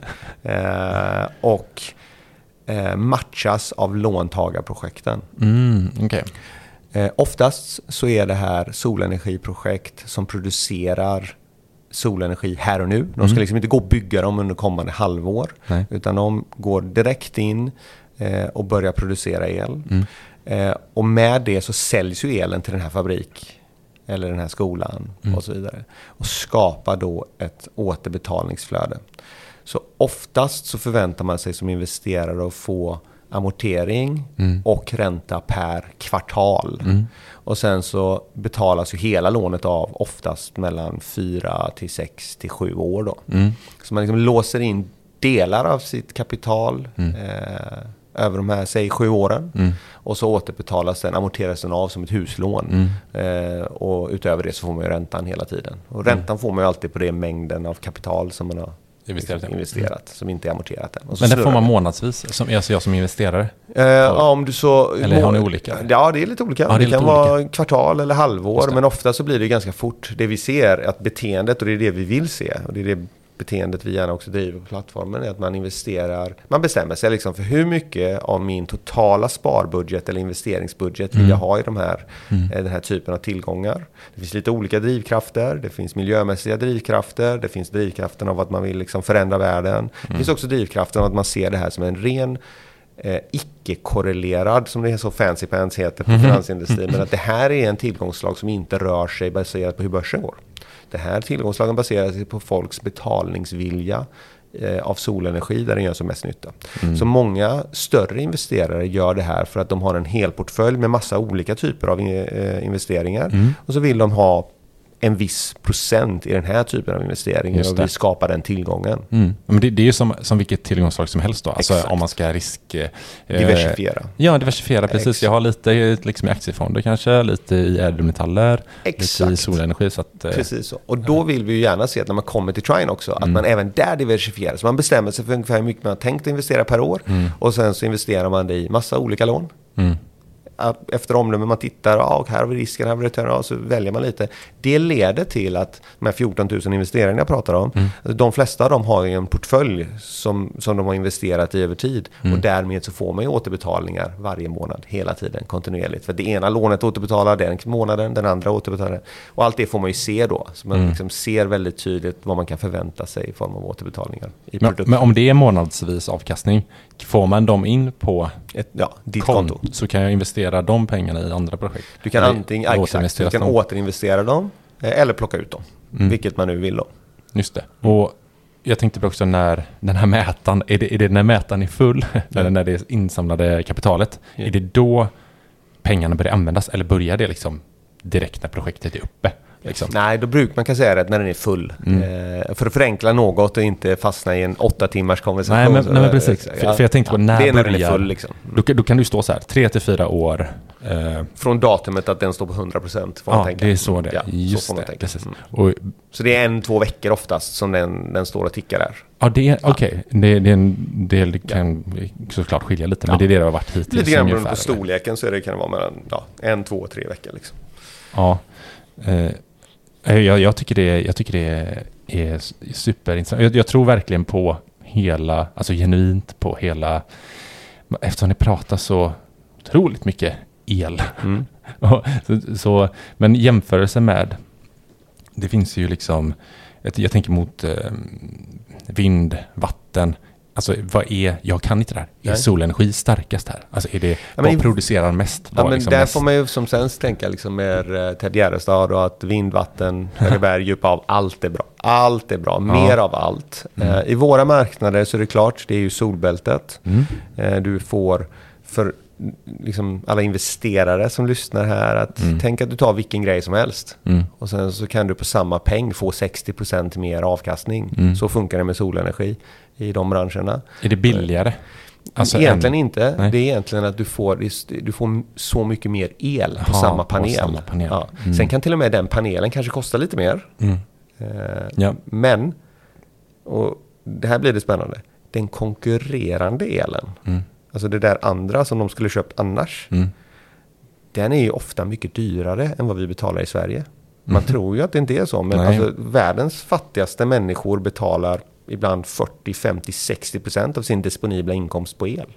eh, och eh, matchas av låntagarprojekten. Mm, okay. eh, oftast så är det här solenergiprojekt som producerar solenergi här och nu. De ska liksom inte gå och bygga dem under kommande halvår. Nej. Utan de går direkt in eh, och börjar producera el. Mm. Eh, och med det så säljs ju elen till den här fabrik eller den här skolan mm. och så vidare. Och skapar då ett återbetalningsflöde. Så oftast så förväntar man sig som investerare att få amortering mm. och ränta per kvartal. Mm. Och sen så betalas ju hela lånet av oftast mellan fyra till sex till sju år då. Mm. Så man liksom låser in delar av sitt kapital mm. eh, över de här, säg sju åren. Mm. Och så återbetalas den, amorteras den av som ett huslån. Mm. Eh, och utöver det så får man ju räntan hela tiden. Och räntan mm. får man ju alltid på det mängden av kapital som man har investerat, investerat mm. som inte är amorterat än. Men det får man månadsvis, som, alltså jag som investerare? Eh, ja, om du så... Eller har ni olika? Ja, det är lite olika. Ja, det, det kan vara olika. Kvartal eller halvår, men ofta så blir det ganska fort. Det vi ser, att beteendet, och det är det vi vill se, och det är det beteendet vi gärna också driver på plattformen, är att man investerar, man bestämmer sig liksom för hur mycket av min totala sparbudget eller investeringsbudget mm. vill jag ha i de här, mm. den här typen av tillgångar. Det finns lite olika drivkrafter, det finns miljömässiga drivkrafter, det finns drivkraften av att man vill liksom förändra världen. Mm. Det finns också drivkraften av att man ser det här som en ren Eh, icke-korrelerad, som det är så fancy pants heter på mm. finansindustrin, men att det här är en tillgångslag som inte rör sig baserat på hur börsen går. Det här tillgångslagen baserar sig på folks betalningsvilja eh, av solenergi där den gör som mest nytta. Mm. Så många större investerare gör det här för att de har en hel portfölj med massa olika typer av eh, investeringar mm. och så vill de ha en viss procent i den här typen av investeringar och vi skapar den tillgången. Mm. Men det, det är ju som, som vilket tillgångsslag som helst då. Alltså om man ska risk... Eh, diversifiera. Ja, diversifiera, precis. Exakt. Jag har lite liksom i aktiefonder kanske, lite i ädelmetaller, lite i solenergi. Så att, eh, precis så. Och då vill vi ju gärna se att när man kommer till Trine också, att mm. man även där diversifierar. Så man bestämmer sig för ungefär hur mycket man har tänkt att investera per år mm. och sen så investerar man det i massa olika lån. Mm. Efter omdömen man tittar, ah, här har vi risken, här har vi return, ah, så väljer man lite. Det leder till att de här fjorton tusen investerarna jag pratar om, mm. de flesta av dem har en portfölj som, som de har investerat i över tid mm. och därmed så får man ju återbetalningar varje månad, hela tiden, kontinuerligt. För det ena lånet återbetalar den månaden, den andra återbetalar. Och allt det får man ju se då, så man mm. liksom ser väldigt tydligt vad man kan förvänta sig i form av återbetalningar. I men, men om det är månadsvis avkastning, får man dem in på ett ja, ditt konto, konto så kan jag investera de pengarna i andra projekt. Du kan antingen exakt, du kan dem. återinvestera dem eller plocka ut dem, mm. vilket man nu vill då. Just det. Och jag tänkte på också när den här mätaren, är det, är det när mätaren är full, mm. eller när det är insamlade kapitalet, mm. är det då pengarna börjar användas eller börjar det liksom direkt när projektet är uppe? Liksom. Nej, då brukar man kan säga det när den är full. Mm. Eh, för att förenkla något och inte fastna i en åtta timmars konversation. Nej, men, nej, men precis. Ja, för, för jag tänkte på när, det är när börjar, den är full. Liksom. Mm. Då, då kan du stå så här, tre till fyra år. Eh, Från datumet att den står på hundra procent. Ja, det är så det är. Ja, Just så får man det, tänka. Precis. Mm. Och, så det är en, två veckor oftast som den, den står och tickar där. Ja, det är okej. Okay. Det, det, det kan ja. såklart skilja lite, men ja. det är det det har varit hittills. Lite grann beroende på storleken så är det, kan det vara mellan ja, en, två, tre veckor. Liksom. Ja, eh, Jag, jag, tycker det, jag tycker det är superintressant. Jag, jag tror verkligen på hela, alltså genuint på hela, eftersom ni pratar så otroligt mycket el. Mm. så, så, men jämförelse med, det finns ju liksom, jag, jag tänker mot eh, vind, vatten. Alltså vad är, jag kan inte det här. Är Nej. solenergi starkast här? Alltså är det, ja, vad i, producerar mest? Ja, men liksom där mest? får man ju som sen tänka liksom med Ted Gärdestad och att vind, vatten, högberg, djup av, allt är bra. Allt är bra, mer ja. av allt. Mm. Uh, I våra marknader så är det klart, det är ju solbältet. Mm. Uh, du får för liksom alla investerare som lyssnar här att mm. tänk att du tar vilken grej som helst mm. och sen så kan du på samma peng få sextio procent mer avkastning. Mm. Så funkar det med solenergi i de branscherna. Är det billigare? Alltså egentligen en... inte. Nej. Det är egentligen att du får, du får så mycket mer el på Aha, samma panel. På samma panel. Ja. Mm. Sen kan till och med den panelen kanske kosta lite mer. Mm. Eh, ja. Men, och det här blir det spännande, den konkurrerande elen, mm. alltså det där andra som de skulle köpt annars, mm. den är ju ofta mycket dyrare än vad vi betalar i Sverige. Man mm. tror ju att det inte är så, men alltså, världens fattigaste människor betalar ibland fyrtio, femtio, sextio procent av sin disponibla inkomst på el.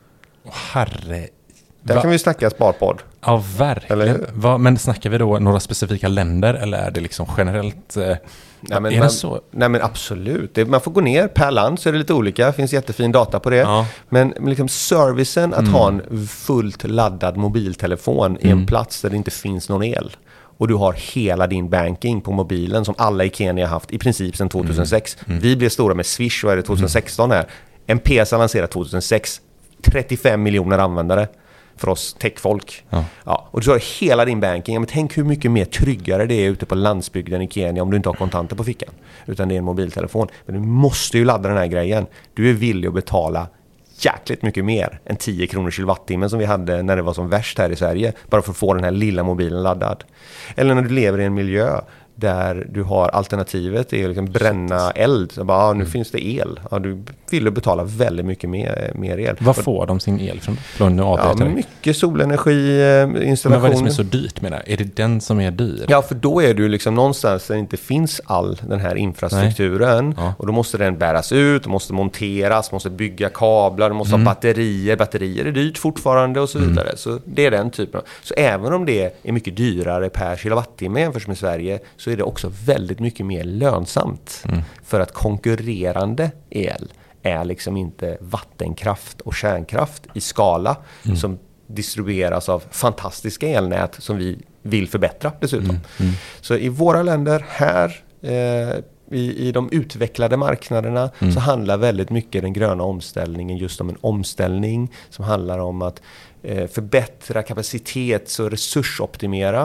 Herre... Där Va? kan vi snacka sparpodd. Ja, verkligen. Va, men snackar vi då några specifika länder eller är det liksom generellt... Eh, nej, men, är man, det så? Nej, men absolut. Det, man får gå ner per land så är det lite olika. Det finns jättefin data på det. Ja. Men liksom servicen att mm. ha en fullt laddad mobiltelefon mm. i en plats där det inte finns någon el. Och du har hela din banking på mobilen som alla i Kenya har haft i princip sedan tjugohundrasex. Mm. Mm. Vi blev stora med Swish och är det tjugohundrasexton här. M P S lanserade tjugohundrasex. trettiofem miljoner användare för oss techfolk. Ja. Ja, och du har hela din banking. Men tänk hur mycket mer tryggare det är ute på landsbygden i Kenya om du inte har kontanter på fickan. Utan det är en mobiltelefon. Men du måste ju ladda den här grejen. Du är villig att betala jäkligt mycket mer än tio kronor kilowattimmen som vi hade när det var som värst här i Sverige. Bara för att få den här lilla mobilen laddad. Eller när du lever i en miljö där du har alternativet är liksom bränna eld. Så bara, ah, nu mm. finns det el. Ja, du vill betala väldigt mycket mer, mer el. Vad får de sin el från? från ja, mycket solenergiinstallation. Men vad är det som är så dyrt med det? Är det den som är dyr? Ja, för då är du liksom någonstans där det inte finns all den här infrastrukturen. Ja. Och då måste den bäras ut, måste monteras, måste bygga kablar, måste mm. ha batterier. Batterier är dyrt fortfarande och så vidare. Mm. Så det är den typen. Så även om det är mycket dyrare per kilowattimme jämfört med Sverige så är det också väldigt mycket mer lönsamt. Mm. För att konkurrerande el är liksom inte vattenkraft och kärnkraft i skala mm. som distribueras av fantastiska elnät som vi vill förbättra dessutom. Mm. Mm. Så i våra länder här eh, i, i de utvecklade marknaderna mm. så handlar väldigt mycket den gröna omställningen just om en omställning som handlar om att eh, förbättra kapacitets- och resursoptimera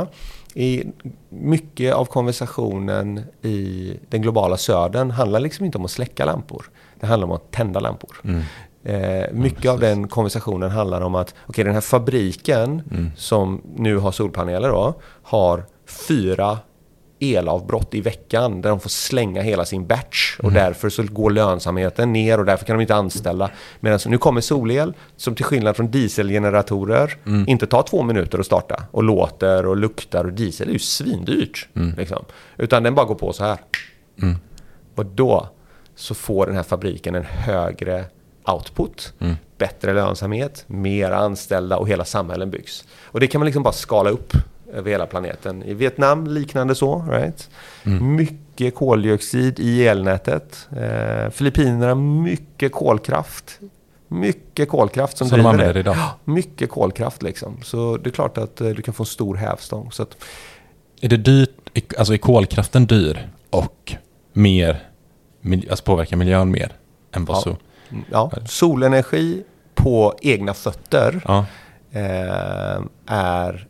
i mycket av konversationen i den globala södern handlar liksom inte om att släcka lampor. Det handlar om att tända lampor. Mm. Eh, mycket ja, av den konversationen handlar om att okej, okay, den här fabriken mm. som nu har solpaneler då, har fyra elavbrott i veckan där de får slänga hela sin batch och mm. därför så går lönsamheten ner och därför kan de inte anställa. Medan nu kommer solel som till skillnad från dieselgeneratorer mm. inte tar två minuter att starta och låter och luktar, och diesel är ju svindyrt mm. liksom. Utan den bara går på så här. Mm. Och då så får den här fabriken en högre output, mm. bättre lönsamhet, mer anställda och hela samhällen byggs. Och det kan man liksom bara skala upp över hela planeten. I Vietnam liknande så, right? Mm. Mycket koldioxid i elnätet. Eh, Filippinerna mycket kolkraft. Mycket kolkraft som, som driver det. Idag. Mycket kolkraft liksom. Så det är klart att eh, du kan få en stor hävstång. Så att... Är det dyrt, alltså är kolkraften dyr och mer, alltså påverkar miljön mer än vad ja. så? Ja, solenergi på egna fötter ja. eh, är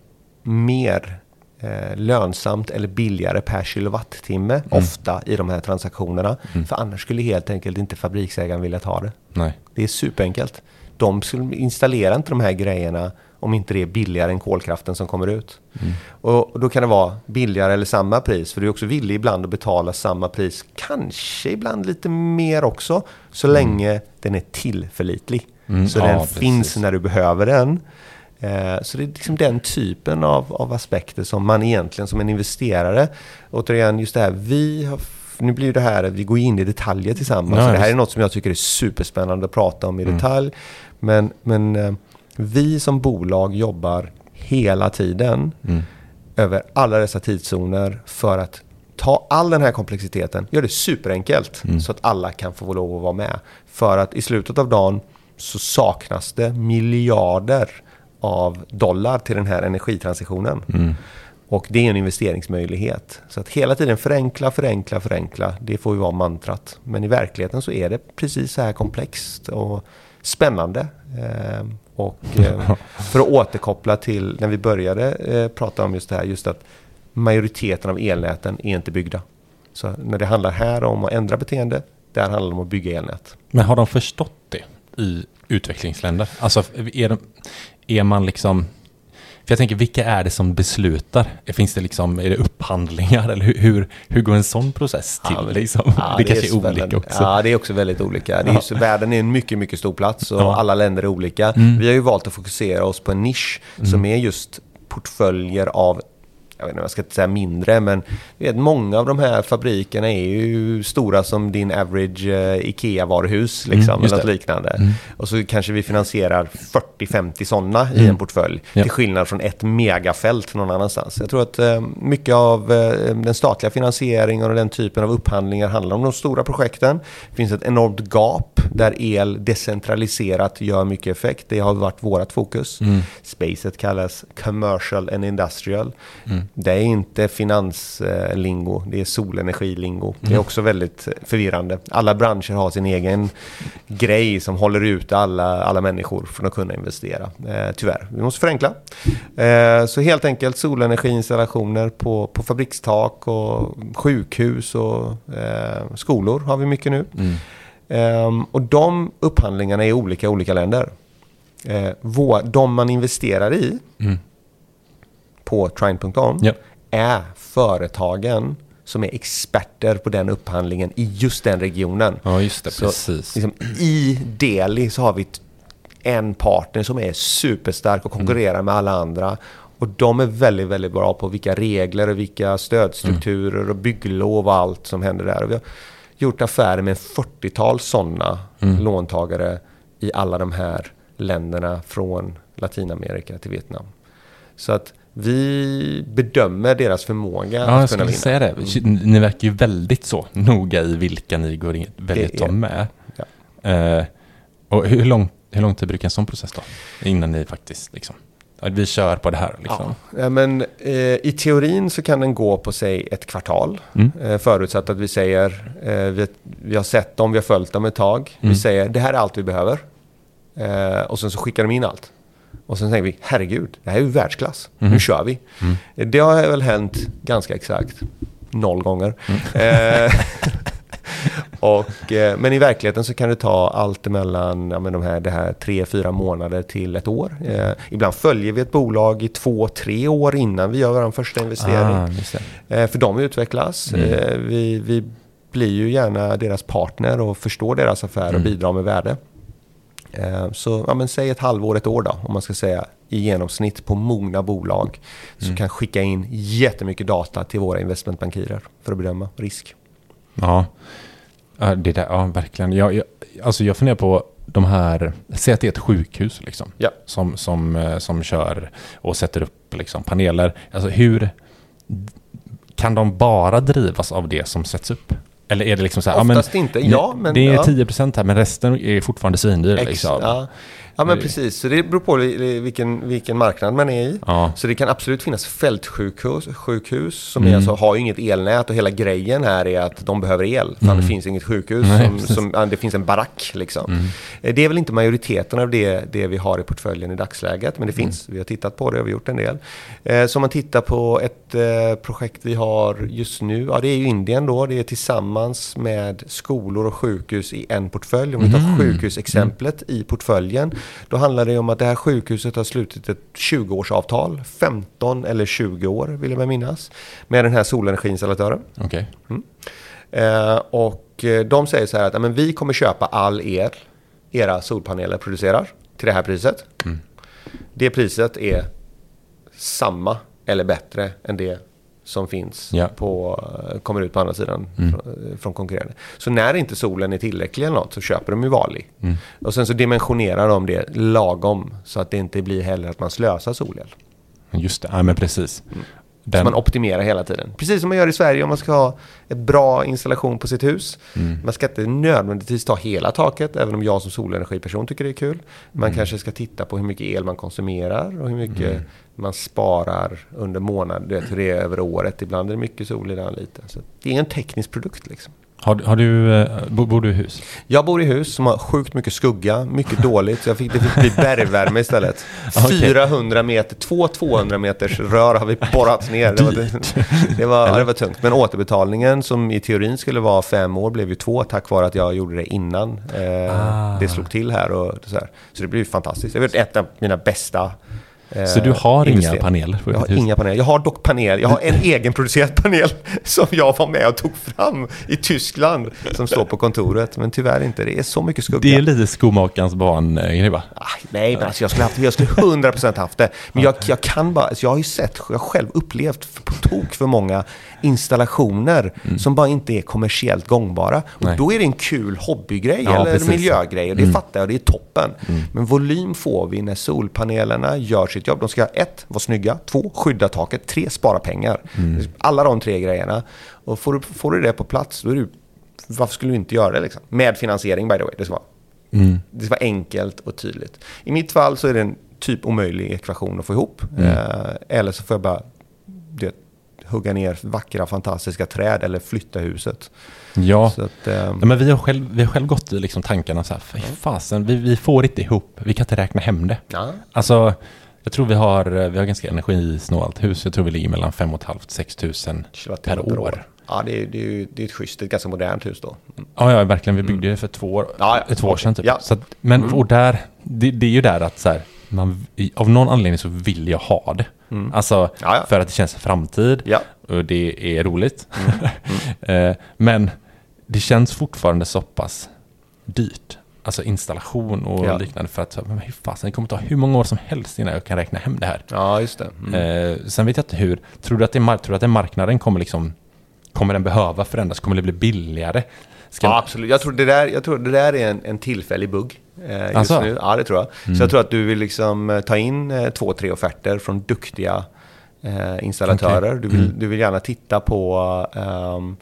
mer eh, lönsamt eller billigare per kilowattimme mm. ofta i de här transaktionerna. Mm. För annars skulle helt enkelt inte fabriksägaren vilja ta det. Nej. Det är superenkelt. De skulle installera inte de här grejerna om inte det är billigare än kolkraften som kommer ut. Mm. Och, och då kan det vara billigare eller samma pris. För du är också villig ibland att betala samma pris. Kanske ibland lite mer också. Så mm. länge den är tillförlitlig. Mm. Så ja, den precis. Finns när du behöver den. Eh, så det är liksom den typen av, av aspekter som man egentligen som en investerare. Återigen just det här. Vi har, nu blir det här att vi går in i detaljer tillsammans. Ja, så det här är något som jag tycker är superspännande att prata om i mm. detalj. Men... men eh, vi som bolag jobbar hela tiden mm. över alla dessa tidszoner för att ta all den här komplexiteten, gör det superenkelt mm. så att alla kan få lov att vara med. För att i slutet av dagen så saknas det miljarder av dollar till den här energitransitionen. Mm. Och det är en investeringsmöjlighet. Så att hela tiden förenkla, förenkla, förenkla, det får ju vara mantrat. Men i verkligheten så är det precis så här komplext och spännande. Eh, och eh, för att återkoppla till när vi började eh, prata om just det här, just att majoriteten av elnäten är inte byggda. Så när det handlar här om att ändra beteende, där handlar det om att bygga elnät. Men har de förstått det i utvecklingsländer? Alltså är, de, är man liksom... För jag tänker, vilka är det som beslutar? Finns det liksom, är det upphandlingar? Eller hur, hur, hur går en sån process till? Ja, liksom? ja, det, det kanske är, är olika väldigt, också. Ja, det är också väldigt olika. Det är just, världen är en mycket, mycket stor plats och ja. alla länder är olika. Mm. Vi har ju valt att fokusera oss på en nisch mm. som är just portföljer av, jag vet inte, jag ska inte säga mindre, men vet, många av de här fabrikerna är ju stora som din average uh, IKEA-varuhus liksom, mm, eller något liknande. Mm. Och så kanske vi finansierar fyrtio femtio sådana mm. i en portfölj, ja. Till skillnad från ett megafält någon annanstans. Jag tror att uh, mycket av uh, den statliga finansieringen och den typen av upphandlingar handlar om de stora projekten. Det finns ett enormt gap där el decentraliserat gör mycket effekt. Det har varit vårat fokus. Mm. Spacet kallas commercial and industrial. Mm. Det är inte finanslingo, det är solenergilingo. Mm. Det är också väldigt förvirrande. Alla branscher har sin egen grej som håller ut alla, alla människor från att kunna investera. Eh, tyvärr, vi måste förenkla. Eh, så helt enkelt solenergiinstallationer på, på fabrikstak och sjukhus och eh, skolor har vi mycket nu. Mm. Eh, och de upphandlingarna är olika i olika länder. Eh, vår, de man investerar i mm. på Trine punkt com ja. Är företagen som är experter på den upphandlingen i just den regionen. Ja, just det, så, precis. Liksom, i Delhi så har vi en partner som är superstark och konkurrerar mm. med alla andra. Och de är väldigt, väldigt bra på vilka regler och vilka stödstrukturer mm. och bygglov och allt som händer där. Och vi har gjort affärer med fyrtiotal sådana mm. låntagare i alla de här länderna från Latinamerika till Vietnam. Så att vi bedömer deras förmåga ja, att jag kunna vinna. Säga det. Ni verkar ju väldigt så noga i vilka ni går in, väldigt ta med. Ja. Eh, och hur långt, hur långt brukar en sån process då? Innan ni faktiskt liksom, vi kör på det här. Liksom. Ja, men eh, i teorin så kan den gå på sig ett kvartal. Mm. Eh, förutsatt att vi säger, eh, vi, vi har sett dem, vi har följt dem ett tag. Mm. Vi säger, det här är allt vi behöver. Eh, och sen så skickar de in allt. Och sen tänker vi, herregud, det här är ju världsklass. Mm. Nu kör vi. Mm. Det har väl hänt ganska exakt noll gånger. Mm. Eh, och, eh, men i verkligheten så kan det ta allt emellan ja, men de här, det här tre, fyra månader till ett år. Eh, ibland följer vi ett bolag i två, tre år innan vi gör vår första investering. Ah, eh, för de utvecklas. Mm. Eh, vi, vi blir ju gärna deras partner och förstår deras affär och mm. bidrar med värde. Så ja, men säg ett halvår, ett år då, om man ska säga i genomsnitt på mogna bolag mm. som kan skicka in jättemycket data till våra investmentbankirer för att bedöma risk. Ja, det där, ja verkligen. Jag, jag, alltså jag funderar på de här, säg att det är ett sjukhus liksom, ja. som, som, som kör och sätter upp liksom, paneler. Alltså hur kan de bara drivas av det som sätts upp? Eller är det liksom så här, oftast ja, men, inte, ja. Men, det är ja. tio procent här, men resten är fortfarande svindyr. Ex, liksom. ja. ja, men precis. Så det beror på vilken, vilken marknad man är i. Ja. Så det kan absolut finnas fältsjukhus sjukhus, som mm. är, alltså, har ju inget elnät och hela grejen här är att de behöver el. För mm. det finns inget sjukhus, Nej, som, som, det finns en barack. Liksom. Mm. Det är väl inte majoriteten av det, det vi har i portföljen i dagsläget, men det finns. Mm. Vi har tittat på det och vi har gjort en del. Eh, så om man tittar på ett eh, projekt vi har just nu, ja, det är ju Indien då. Det är tillsammans med skolor och sjukhus i en portfölj. Om vi tar mm. sjukhusexemplet mm. i portföljen, då handlar det om att det här sjukhuset har slutit ett tjugo-årsavtal, femton eller tjugo år vill jag minnas, med den här solenergiinstallatören. Okay. Mm. Eh, och de säger så här att men vi kommer köpa all er, era solpaneler producerar till det här priset. Mm. Det priset är samma eller bättre än det som finns ja. på, kommer ut på andra sidan mm. från, från konkurrerande. Så när inte solen är tillräcklig eller något så köper de ju vanlig. Mm. Och sen så dimensionerar de det lagom så att det inte blir heller att man slösar solel. Just det, ja men precis. Mm. Den... Så man optimerar hela tiden. Precis som man gör i Sverige om man ska ha ett bra installation på sitt hus. Mm. Man ska inte nödvändigtvis ta hela taket, även om jag som solenergiperson tycker det är kul. Man mm. kanske ska titta på hur mycket el man konsumerar och hur mycket mm. man sparar under månaden. Du vet hur det är över året. Ibland är det mycket sol, ibland lite. Så det är en teknisk produkt liksom. Har, har du, bor du i hus? Jag bor i hus som har sjukt mycket skugga, mycket dåligt. Så jag fick, det fick bli bergvärme istället. Okay. fyrahundra meter, två tvåhundra meters rör har vi borrat ner. Det var, det, det, var, det var tungt. Men återbetalningen som i teorin skulle vara fem år blev ju två tack vare att jag gjorde det innan eh, ah. det slog till här. Och så, här. Så det blev ju fantastiskt. Det var ett av mina bästa. Så du har inga paneler? Jag har inga paneler. Jag har dock panel. Jag har en egenproducerad panel som jag var med och tog fram i Tyskland som står på kontoret. Men tyvärr inte. Det är så mycket skugga. Det är lite skomakarens barn-grej va? Ah, nej, men alltså jag skulle haft jag skulle hundra procent haft det. Men jag, jag kan bara, alltså jag har ju sett, jag har själv upplevt på tok för många installationer mm. som bara inte är kommersiellt gångbara. Och nej. Då är det en kul hobbygrej ja, eller precis. Miljögrej. Och det mm. fattar jag, det är toppen. Mm. Men volym får vi när solpanelerna gör sitt jobb. De ska ett, vara snygga. Två, skydda taket. Tre, spara pengar. Mm. Alla de tre grejerna. Och får du, får du det på plats, då är du, varför skulle du inte göra det liksom? Med finansiering by the way. Det ska vara, mm. det ska vara enkelt och tydligt. I mitt fall så är det en typ omöjlig ekvation att få ihop. Mm. Eh, eller så får jag bara det, hugga ner vackra, fantastiska träd eller flytta huset. Ja, så att, eh, ja men vi har själv, vi har själv gått i liksom tankarna så här, för fasen, vi, vi får inte ihop, vi kan inte räkna hem det. Ja. Alltså, jag tror vi har, vi har ganska energisnålt hus, jag tror vi ligger mellan fem och ett halvt till sex tusen per år. år. Ja, det är, det, är, det är ett schysst, ett ganska modernt hus då. Mm. Ja, ja, verkligen, vi byggde det för två år, ja, ja. två år sedan typ. Ja. Så att, men mm. och där, det, det är ju där att så här, man, av någon anledning så vill jag ha det. Mm. Alltså, ja, ja. För att det känns framtid ja. och det är roligt. Mm. Mm. Men det känns fortfarande så pass dyrt. Alltså installation och ja. liknande för att men hur fasen, det kommer ta hur många år som helst innan jag kan räkna hem det här. Ja, just det. Mm. Eh, sen vet jag inte hur. Tror du att, det, tror du att den marknaden kommer liksom, kommer den behöva förändras? Kommer det bli billigare? Ska ja, absolut. Jag tror det där, jag tror det där är en, en tillfällig bugg eh, just alltså? nu. Ja, det tror jag. Mm. Så jag tror att du vill liksom ta in eh, två, tre offerter från duktiga eh, installatörer. Okay. Du, vill, mm. du vill gärna titta på um,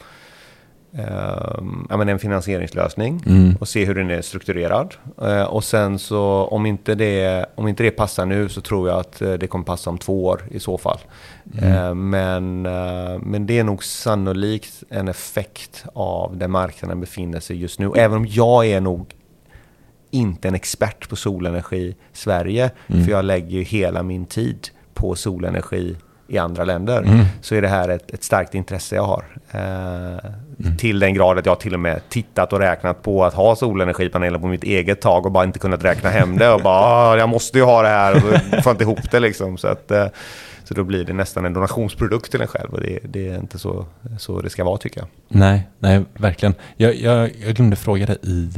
um, ja, men en finansieringslösning mm. och se hur den är strukturerad. Uh, och sen så om inte, det, om inte det passar nu så tror jag att uh, det kommer passa om två år i så fall. Mm. Uh, men, uh, men det är nog sannolikt en effekt av där marknaden befinner sig just nu. Även om jag är nog inte en expert på solenergi i Sverige, Mm. för jag lägger ju hela min tid på solenergi i andra länder, Mm. så är det här ett, ett starkt intresse jag har. Eh, mm. Till den grad att jag till och med tittat och räknat på att ha solenergipaneler på mitt eget tag och bara inte kunnat räkna hem det och bara, ah, jag måste ju ha det här och så får inte ihop det liksom. Så att eh, så då blir det nästan en donationsprodukt till en själv, och det, det är inte så, så det ska vara, tycker jag. Nej, nej, verkligen. Jag, jag, jag glömde fråga dig i,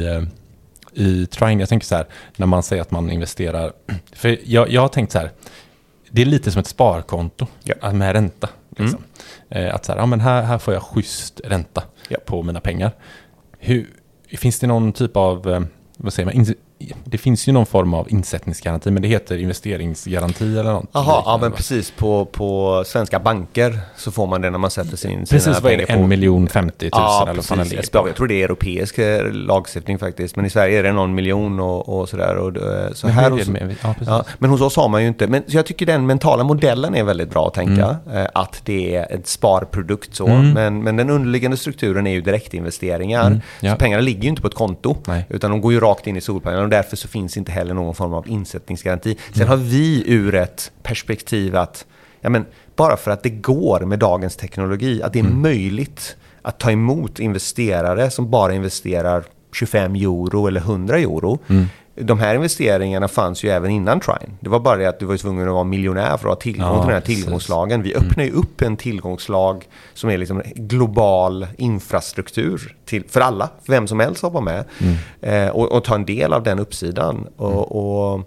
i Trine. Jag tänker så här, när man säger att man investerar, för jag, jag har tänkt så här, det är lite som ett sparkonto, ja, med ränta. Liksom. Mm. Att så här, ja, men här, här får jag schysst ränta, ja, på mina pengar. Hur, finns det någon typ av, vad säger man, in, det finns ju någon form av insättningsgaranti, men det heter investeringsgaranti eller något. Jaha, ja, men precis, på, på svenska banker så får man det när man sätter sin precis, sina pengar på. Precis, en miljon femtio tusen. Ja, eller precis. Eller jag, jag tror det är europeisk lagstiftning faktiskt, men i Sverige är det någon miljon och, och sådär. Och, så men här hos, med, ja, ja, men hos oss har man ju inte, men så jag tycker den mentala modellen är väldigt bra att tänka, mm. att det är ett sparprodukt så, mm. men, men den underliggande strukturen är ju direktinvesteringar, mm. ja. Så pengarna ligger ju inte på ett konto. Nej. Utan de går ju rakt in i solpanelerna, och därför så finns inte heller någon form av insättningsgaranti. Sen mm. har vi ur ett perspektiv att, ja, men bara för att det går med dagens teknologi, att det är mm. möjligt att ta emot investerare som bara investerar tjugofem euro eller hundra euro. Mm. De här investeringarna fanns ju även innan Trine. Det var bara det att du var tvungen att vara miljonär för att ha tillgång ja, till den här tillgångslagen. Vi öppnar ju upp en tillgångslag som är liksom global infrastruktur till, för alla, för vem som helst hoppar med. Mm. Eh, och, och ta en del av den uppsidan. Och, och,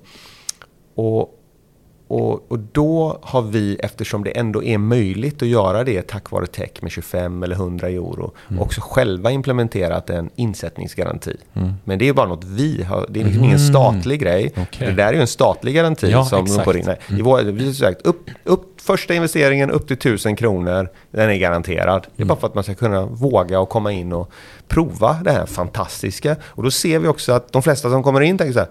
och, och, och då har vi, eftersom det ändå är möjligt att göra det tack vare tech med tjugofem eller hundra euro, mm. också själva implementerat en insättningsgaranti. Mm. Men det är bara något vi har, det är liksom mm. ingen statlig grej. Okay. Det där är ju en statlig garanti, ja, som de går in här. Mm. I vår, vi har sagt, upp, upp, första investeringen upp till tusen kronor, den är garanterad. Mm. Det är bara för att man ska kunna våga och komma in och prova det här fantastiska. Och då ser vi också att de flesta som kommer in tänker så här,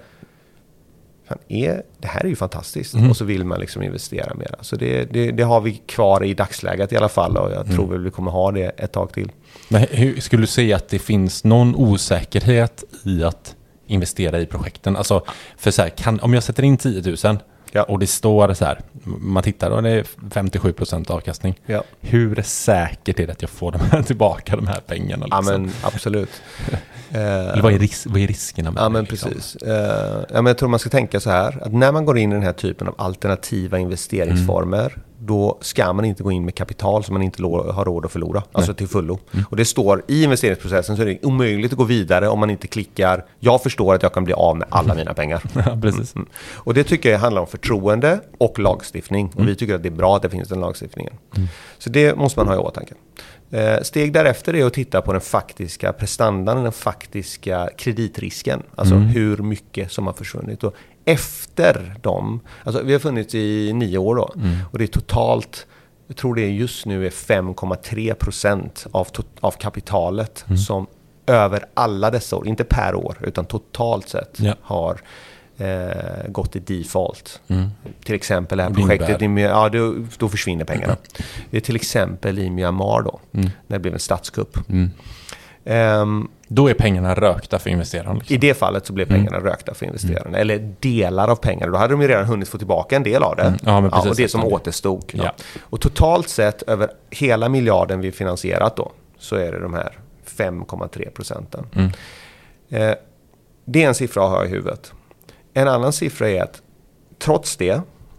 är, det här är ju fantastiskt. Mm. Och så vill man liksom investera mer. Så det, det, det har vi kvar i dagsläget i alla fall, och jag mm. tror väl vi kommer ha det ett tag till. Men hur skulle du säga att det finns någon osäkerhet i att investera i projekten? Alltså, för så här, kan, om jag sätter in tio tusen, ja, och det står så här, man tittar och det är femtiosju procent avkastning. Ja. Hur säkert är det att jag får de här tillbaka, de här pengarna? Liksom? Ja, men absolut. Eller vad är, ris- vad är riskerna med ja, det? Men liksom? precis. Uh, ja, men jag tror man ska tänka så här, att när man går in i den här typen av alternativa investeringsformer, mm. då ska man inte gå in med kapital som man inte lo- har råd att förlora. Nej. Alltså till fullo. Mm. Och det står i investeringsprocessen, så är det omöjligt att gå vidare om man inte klickar, jag förstår att jag kan bli av med alla mina pengar. Ja, precis. Mm. Och det tycker jag handlar om förtroende och lagstiftning. Och mm. vi tycker att det är bra att det finns den lagstiftningen. Mm. Så det måste man ha i åtanke. Steg därefter är att titta på den faktiska prestandan, den faktiska kreditrisken. Alltså mm. hur mycket som har försvunnit. Och efter dem, alltså vi har funnits i nio år då. Mm. Och det är totalt, jag tror det är just nu är fem komma tre procent av, to- av kapitalet mm. som över alla dessa år, inte per år utan totalt sett, ja. har Eh, gått i default. Mm. Till exempel det här projektet i, ja, då, då försvinner pengarna. Det är till exempel i Myanmar då, mm. när det blev en statskupp. Mm. Um, då är pengarna rökta för investerarna. Liksom. I det fallet så blev pengarna mm. rökta för investerarna. Mm. Eller delar av pengarna. Då hade de ju redan hunnit få tillbaka en del av det. Mm. Ja, men precis, ja, och det som det. återstod. Ja. Ja. Och totalt sett över hela miljarden vi finansierat då, så är det de här fem komma tre procenten. Mm. Eh, det är en siffra att ha i huvudet. En annan siffra är att trots det,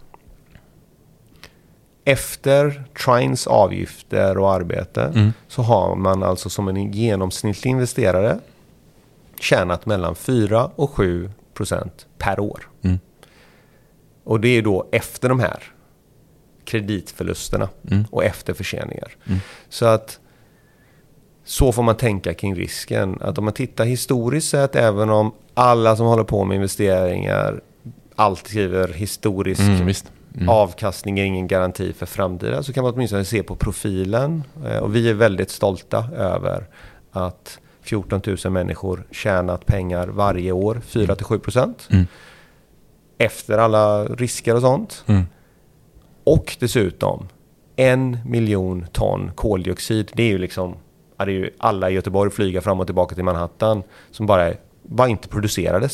efter Trines avgifter och arbete, mm. så har man alltså som en genomsnittlig investerare tjänat mellan fyra och sju procent per år. Mm. Och det är då efter de här kreditförlusterna mm. och efter förseningar. Mm. Så att så får man tänka kring risken. Att om man tittar historiskt sett, även om alla som håller på med investeringar alltid skriver historisk mm, visst. Mm. avkastning är ingen garanti för framtiden, så kan man åtminstone se på profilen. Och vi är väldigt stolta över att fjorton tusen människor tjänat pengar varje år, fyra till sju procent. Mm. Efter alla risker och sånt. Mm. Och dessutom en miljon ton koldioxid. Det är ju liksom, det är ju alla i Göteborg flyga fram och tillbaka till Manhattan som bara, bara inte producerades.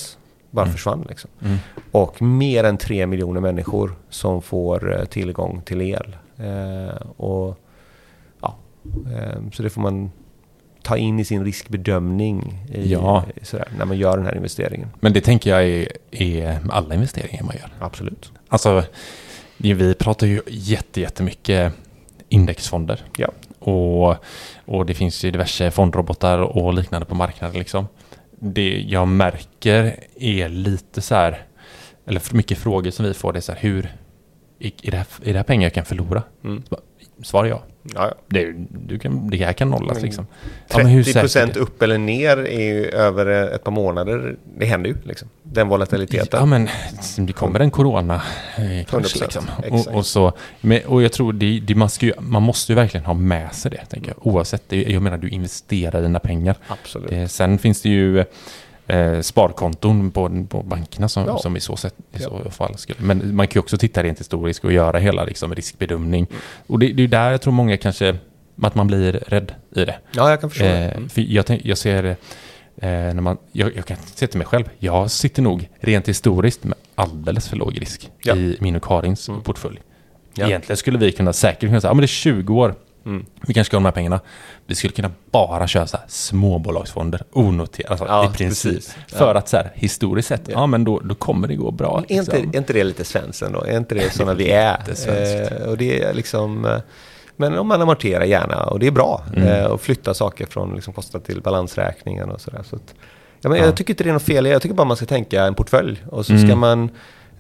bara Mm. försvann liksom. Mm. Och mer än tre miljoner människor som får eh, tillgång till el. Eh, och ja, eh, så det får man ta in i sin riskbedömning i, Ja. sådär, när man gör den här investeringen. Men det tänker jag är, är alla investeringar man gör. Absolut. Alltså, vi pratar ju jätte, jättemycket indexfonder. Ja. Och, och det finns ju diverse fondrobotar och liknande på marknaden liksom. Det jag märker är lite så här, eller för mycket frågor som vi får, det är så här, hur är det här, är det här pengar jag kan förlora? Mm. Svar ja. Ja, ja. Det, du kan, det här kan nollas Men liksom. Ja, men hur trettio procent säkert? upp eller ner är ju över ett par månader. Det händer ju liksom. Den volatiliteten. Ja, men det kommer en corona eh, hundra kanske procent. liksom. Exakt. Och, och, så, men, och jag tror det, det man, ska ju, man måste ju verkligen ha med sig det, tänker jag. Oavsett, det, jag menar du investerar dina pengar. Absolut. Eh, sen finns det ju eh, sparkonton på, på bankerna som, Ja. som i så, sätt, i så Ja. fall skulle. Men man kan ju också titta rent historiskt och göra hela liksom, riskbedömning. Mm. Och det, det är där jag tror många kanske, att man blir rädd i det. Ja, jag kan förstå. Eh, Mm. för jag, tänk, jag ser, eh, när man, jag, jag kan se till mig själv, jag sitter nog rent historiskt med alldeles för låg risk Ja. i min och Karins Mm. portfölj. Ja. Egentligen skulle vi kunna säkert kunna säga, ja men det är tjugo år. Mm. Vi kanske ska ha de här pengarna. Vi skulle kunna bara köra så här småbolagsfonder, onoterade, alltså Ja, i princip. precis. Ja. För att så här, historiskt sett, ja, Ja. men då, då kommer det gå bra. Är inte, liksom. är inte det lite svensson då? Är inte det sådana vi är? Jättesvenskt. Eh, och det är liksom... Eh, men om man amorterar gärna, och det är bra. Mm. Eh, och flytta saker från liksom, kostnad till balansräkningen och sådär. Så att, ja, men Ja. jag tycker inte det är något fel. Jag tycker bara man ska tänka en portfölj. Och så Mm. ska man...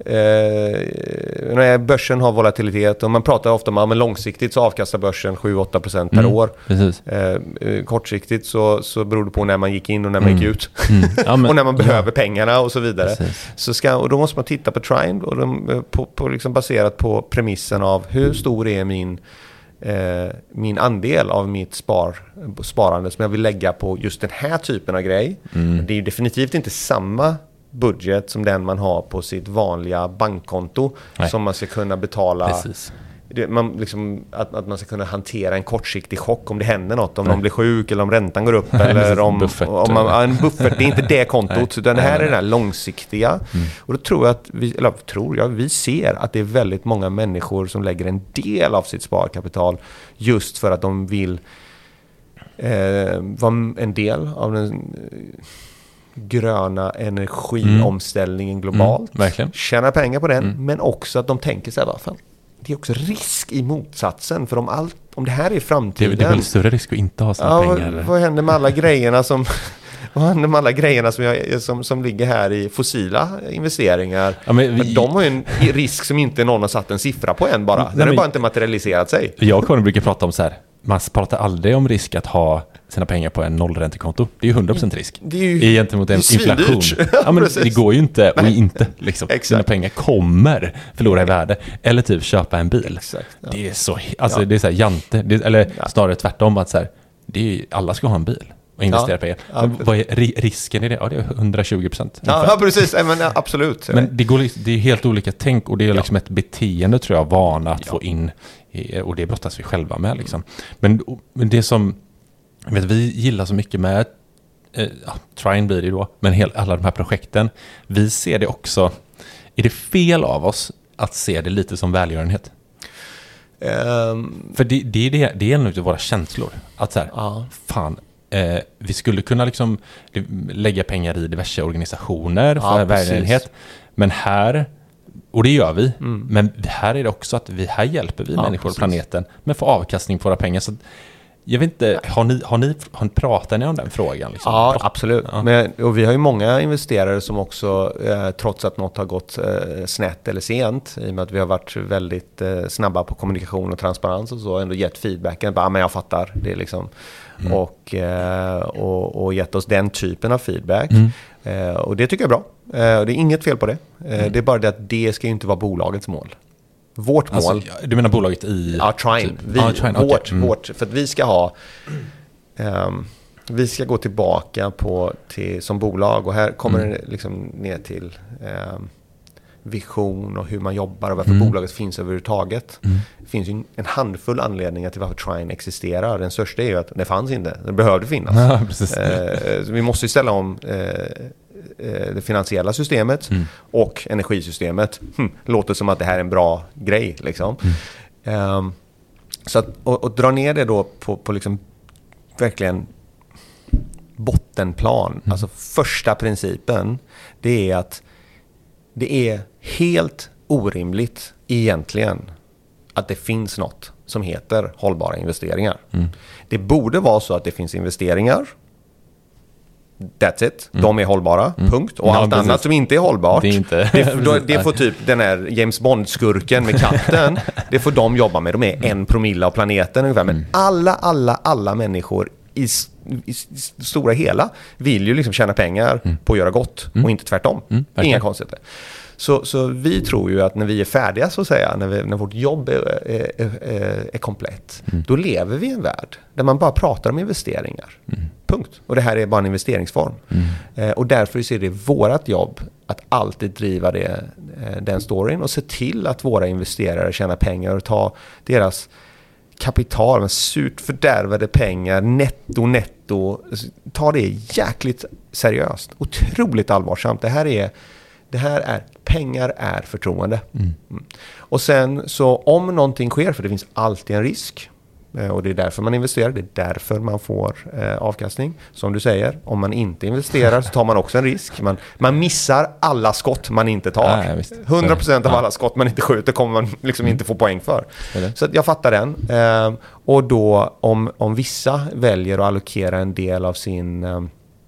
Eh, när börsen har volatilitet, och man pratar ofta om att ja, långsiktigt så avkastar börsen sju till åtta procent per Mm, år. Precis. Eh, eh, kortsiktigt så, så beror det på när man gick in och när man Mm. gick ut. Mm. Ja, men- och när man behöver ja. pengarna och så vidare. Precis. Så ska, och då måste man titta på Trine och de, på, på liksom baserat på premissen av hur stor är min, eh, min andel av mitt spar, sparande som jag vill lägga på just den här typen av grej. Mm. Det är ju definitivt inte samma budget som den man har på sitt vanliga bankkonto. Nej. Som man ska kunna betala. Precis. Det, man, liksom, att, att man ska kunna hantera en kortsiktig chock om det händer något, om Nej. någon blir sjuk eller om räntan går upp Nej, eller precis, om, buffert. om man, ja, en buffert. Det är inte det kontot, Nej. utan det här Nej, är nej. det här långsiktiga. Mm. Och då tror jag att vi, eller tror jag, vi ser att det är väldigt många människor som lägger en del av sitt sparkapital just för att de vill eh, vara en del av den eh, gröna energiomställningen globalt. Mm, verkligen. Tjäna pengar på den, Mm. men också att de tänker så här, vad fan, det är också risk i motsatsen. För om, allt, om det här är Det, framtiden... det är väl större risk att inte ha sina ja, pengar. vad, vad händer med alla grejerna som... Vad händer med alla grejerna som, jag, som, som ligger här i fossila investeringar? Ja, men vi- För de har ju en risk som inte någon har satt en siffra på än bara. Nej, Den har men- bara inte materialiserat sig. Jag och Karin brukar prata om så här, man pratar aldrig om risk att ha sina pengar på en nollräntekonto. Det är ju hundra procent risk. Det är ju I gentemot en det är inflation. svindyrt. Ja, men Precis. det går ju inte och Nej. inte. Liksom. Exakt. Sina pengar kommer förlora i värde. Eller typ köpa en bil. Exakt, ja. Det är så, alltså Ja. det är så här jante. Det, eller Ja. snarare tvärtom att så här, det är, alla ska ha en bil och investera Ja. pengar. Ja, Men precis. vad är ri- risken i det? Ja, det är hundratjugo procent. Ja, ja, precis. Nej, men, ja, absolut. Men det, går, liksom- det är helt olika tänk och det är Ja. liksom ett beteende tror jag, vana att Ja. få in i, och det brottas vi själva med liksom. Men, men det som jag vet, vi gillar så mycket med eh, ja, Trine blir det då, men hel, alla de här projekten, vi ser det också, är det fel av oss att se det lite som välgörenhet? Ehm, För det, det, är det, det är en av våra känslor, att så här, ja. fan, eh, vi skulle kunna liksom lägga pengar i diverse organisationer för Ja, välgörenhet, precis. men här, och det gör vi, Mm. men här är det också att vi, här hjälper vi Ja, människor och precis. planeten med att få avkastning på våra pengar. Så att, jag vet inte, har ni, har ni, har ni pratat ni om den frågan? Liksom? Ja, Prat- absolut. Ja. Men, och vi har ju många investerare som också, eh, trots att något har gått eh, snett eller sent, i och med att vi har varit väldigt eh, snabba på kommunikation och transparens och så, ändå gett feedbacken. Bara, ah, men jag fattar. Det är liksom, Mm. och, eh, och, och gett oss den typen av feedback. Mm. Eh, och det tycker jag är bra. Eh, och det är inget fel på det. Eh, Mm. Det är bara det att det ska ju inte vara bolagets mål. Vårt Alltså, mål... du menar bolaget i... Ja, Trine. typ- Vi, Ja, Trine, okej. vårt, Mm. vårt, för att vi ska ha... ehm, vi ska gå tillbaka på, till, som bolag, och här kommer Mm. det liksom ner till ehm, vision och hur man jobbar och varför Mm. bolaget finns överhuvudtaget. Mm. Det finns ju en handfull anledningar till varför Trine existerar. Den största är ju att det fanns inte. Det behövde finnas. Ja, precis. Eh, så vi måste ju ställa om eh, eh, det finansiella systemet mm. och energisystemet. Hm, låter som att det här är en bra grej. Liksom. Mm. Um, så att, och, och dra ner det då på, på liksom verkligen bottenplan. Mm. Alltså första principen, det är att det är helt orimligt egentligen att det finns något som heter hållbara investeringar. Mm. Det borde vara så att det finns investeringar. That's it. Mm. De är hållbara. Mm. Punkt. Och ja, allt precis. Annat som inte är hållbart. Det, är inte. det, då, det får typ den här James Bond-skurken med katten. Det får de jobba med. De är en promille av planeten ungefär. Men mm. alla, alla, alla människor i, i, i stora hela vill ju liksom tjäna pengar mm. på att göra gott. Mm. Och inte tvärtom. Mm. Inga konstigheter. Så, så vi tror ju att när vi är färdiga så att säga, när, vi, när vårt jobb är, är, är, är komplett, mm. då lever vi i en värld där man bara pratar om investeringar. Mm. Punkt. Och det här är bara en investeringsform. Mm. Eh, och därför så är det vårat jobb att alltid driva det, eh, den storyn och se till att våra investerare tjänar pengar och ta deras kapital, surt fördärvade pengar, netto, netto, ta det jäkligt seriöst. Otroligt allvarsamt. Det här är Det här är, pengar är förtroende. Mm. Mm. Och sen så om någonting sker, för det finns alltid en risk, eh, och det är därför man investerar, det är därför man får eh, avkastning. Som du säger, om man inte investerar så tar man också en risk. Man, man missar alla skott man inte tar. Nej, visst. hundra procent av alla skott man inte skjuter kommer man liksom mm. inte få poäng för. Så att jag fattar den. Eh, och då om, om vissa väljer att allokera en del av sin... Eh,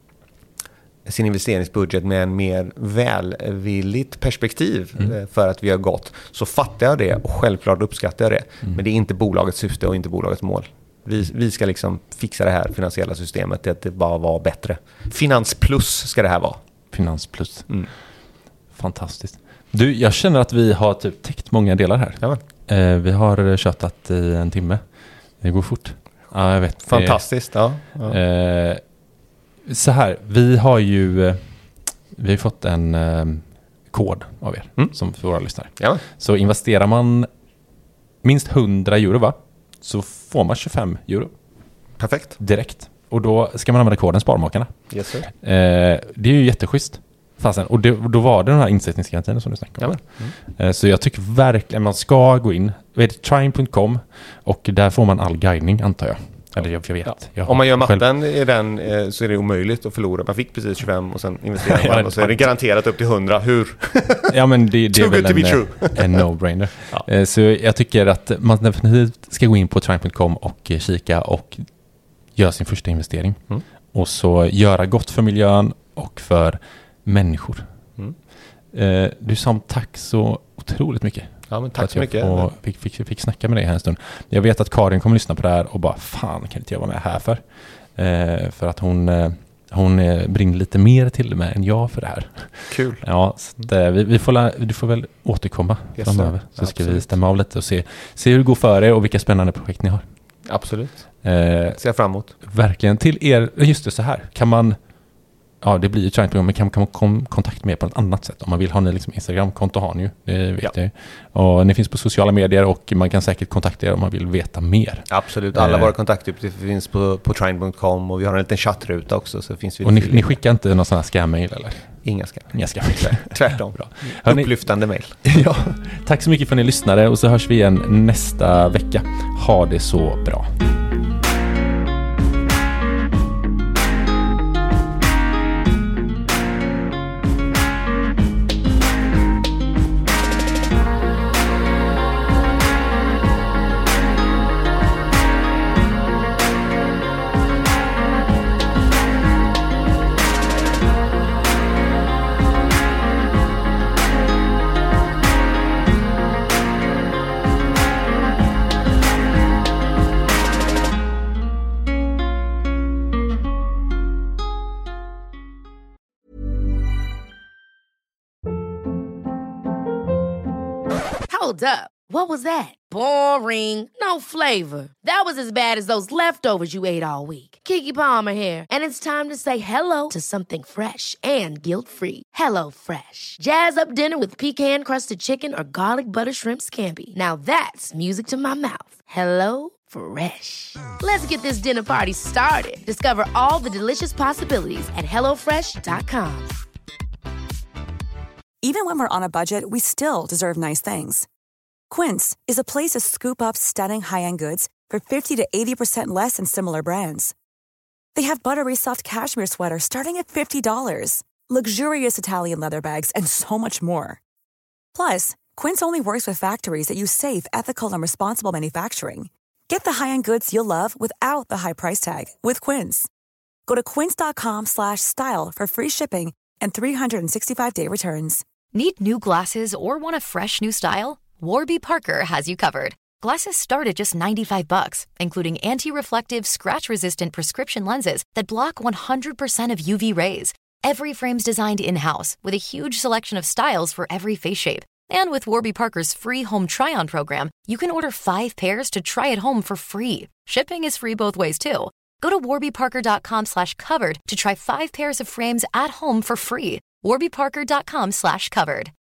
sin investeringsbudget med en mer välvilligt perspektiv mm. för att vi har gått, så fattar jag det och självklart uppskattar jag det. Mm. Men det är inte bolagets syfte och inte bolagets mål. Vi, vi ska liksom fixa det här finansiella systemet, att det bara var bättre. Finans plus ska det här vara. Finans plus. Mm. Fantastiskt. Du, jag känner att vi har typ täckt många delar här. Ja. Eh, vi har köttat i en timme. Det går fort. Ja, jag vet. Fantastiskt, ja. ja. Eh, Så här, vi har ju vi har fått en eh, kod av er mm. som för våra lyssnare. Ja. Så investerar man minst hundra euro va, så får man tjugofem euro. Perfekt. Direkt. Och då ska man använda koden Sparmakarna. Yes, sir. Eh, det är ju jätteschysst. Fasen. Och det, då var det den här insättningsgarantin som du snackade om. Ja. Mm. Eh, så jag tycker verkligen man ska gå in. Vet trine punkt com och där får man all guidning antar jag. Eller jag, jag vet. Ja. Jag Om man gör matten i den eh, så är det omöjligt att förlora. Man fick precis tjugofem och sen investerar man och så är det garanterat upp till hundra. Hur? Ja, men det, det är väl en, en no-brainer. Ja. Eh, så jag tycker att man definitivt ska gå in på trine punkt com och eh, kika och göra sin första investering. Mm. Och så göra gott för miljön och för människor. Mm. Eh, du sa tack så otroligt mycket. Ja, men tack så mycket. Och fick, fick, fick snacka med dig här en stund. Jag vet att Karin kommer lyssna på det här och bara, fan kan inte jag vara med här för? Eh, för att hon, eh, hon eh, brinner lite mer till med än jag för det här. Kul. Ja, så det, vi, vi får la, du får väl återkomma yes, framöver. Så ja, ska absolut. Vi stämma av lite och se, se hur det går för er och vilka spännande projekt ni har. Absolut. Eh, Ser jag fram emot. Verkligen. Till er, just det så här, kan man... Ja, det blir ju ett men kan man kom kontakt med på ett annat sätt. Om man vill ha ni liksom Instagram-konto har ni ju, det vet ja. jag. Och ni finns på sociala medier och man kan säkert kontakta er om man vill veta mer. Absolut, alla eh. våra kontaktuppgifter finns på, på trine punkt com och vi har en liten chattruta också. Så finns vi och ni, ni skickar inte någon sån här scam-mail eller? Inga scam. Inga scam-mail. Tvärtom. Bra. Upplyftande mail. Ja, tack så mycket för att ni lyssnade och så hörs vi igen nästa vecka. Ha det så bra. Hold up. What was that? Boring. No flavor. That was as bad as those leftovers you ate all week. Keke Palmer here, and it's time to say hello to something fresh and guilt-free. Hello Fresh. Jazz up dinner with pecan-crusted chicken or garlic butter shrimp scampi. Now that's music to my mouth. Hello Fresh. Let's get this dinner party started. Discover all the delicious possibilities at hello fresh dot com. Even when we're on a budget, we still deserve nice things. Quince is a place to scoop up stunning high-end goods for fifty to eighty percent less than similar brands. They have buttery soft cashmere sweaters starting at fifty dollars, luxurious Italian leather bags, and so much more. Plus, Quince only works with factories that use safe, ethical, and responsible manufacturing. Get the high-end goods you'll love without the high price tag with Quince. Go to quince.com slash style for free shipping and three sixty-five day returns. Need new glasses or want a fresh new style? Warby Parker has you covered. Glasses start at just ninety-five bucks, including anti-reflective, scratch-resistant prescription lenses that block one hundred percent of U V rays. Every frame's designed in-house with a huge selection of styles for every face shape. And with Warby Parker's free home try-on program, you can order five pairs to try at home for free. Shipping is free both ways, too. Go to warbyparker.com slash covered to try five pairs of frames at home for free. warbyparker.com slash covered.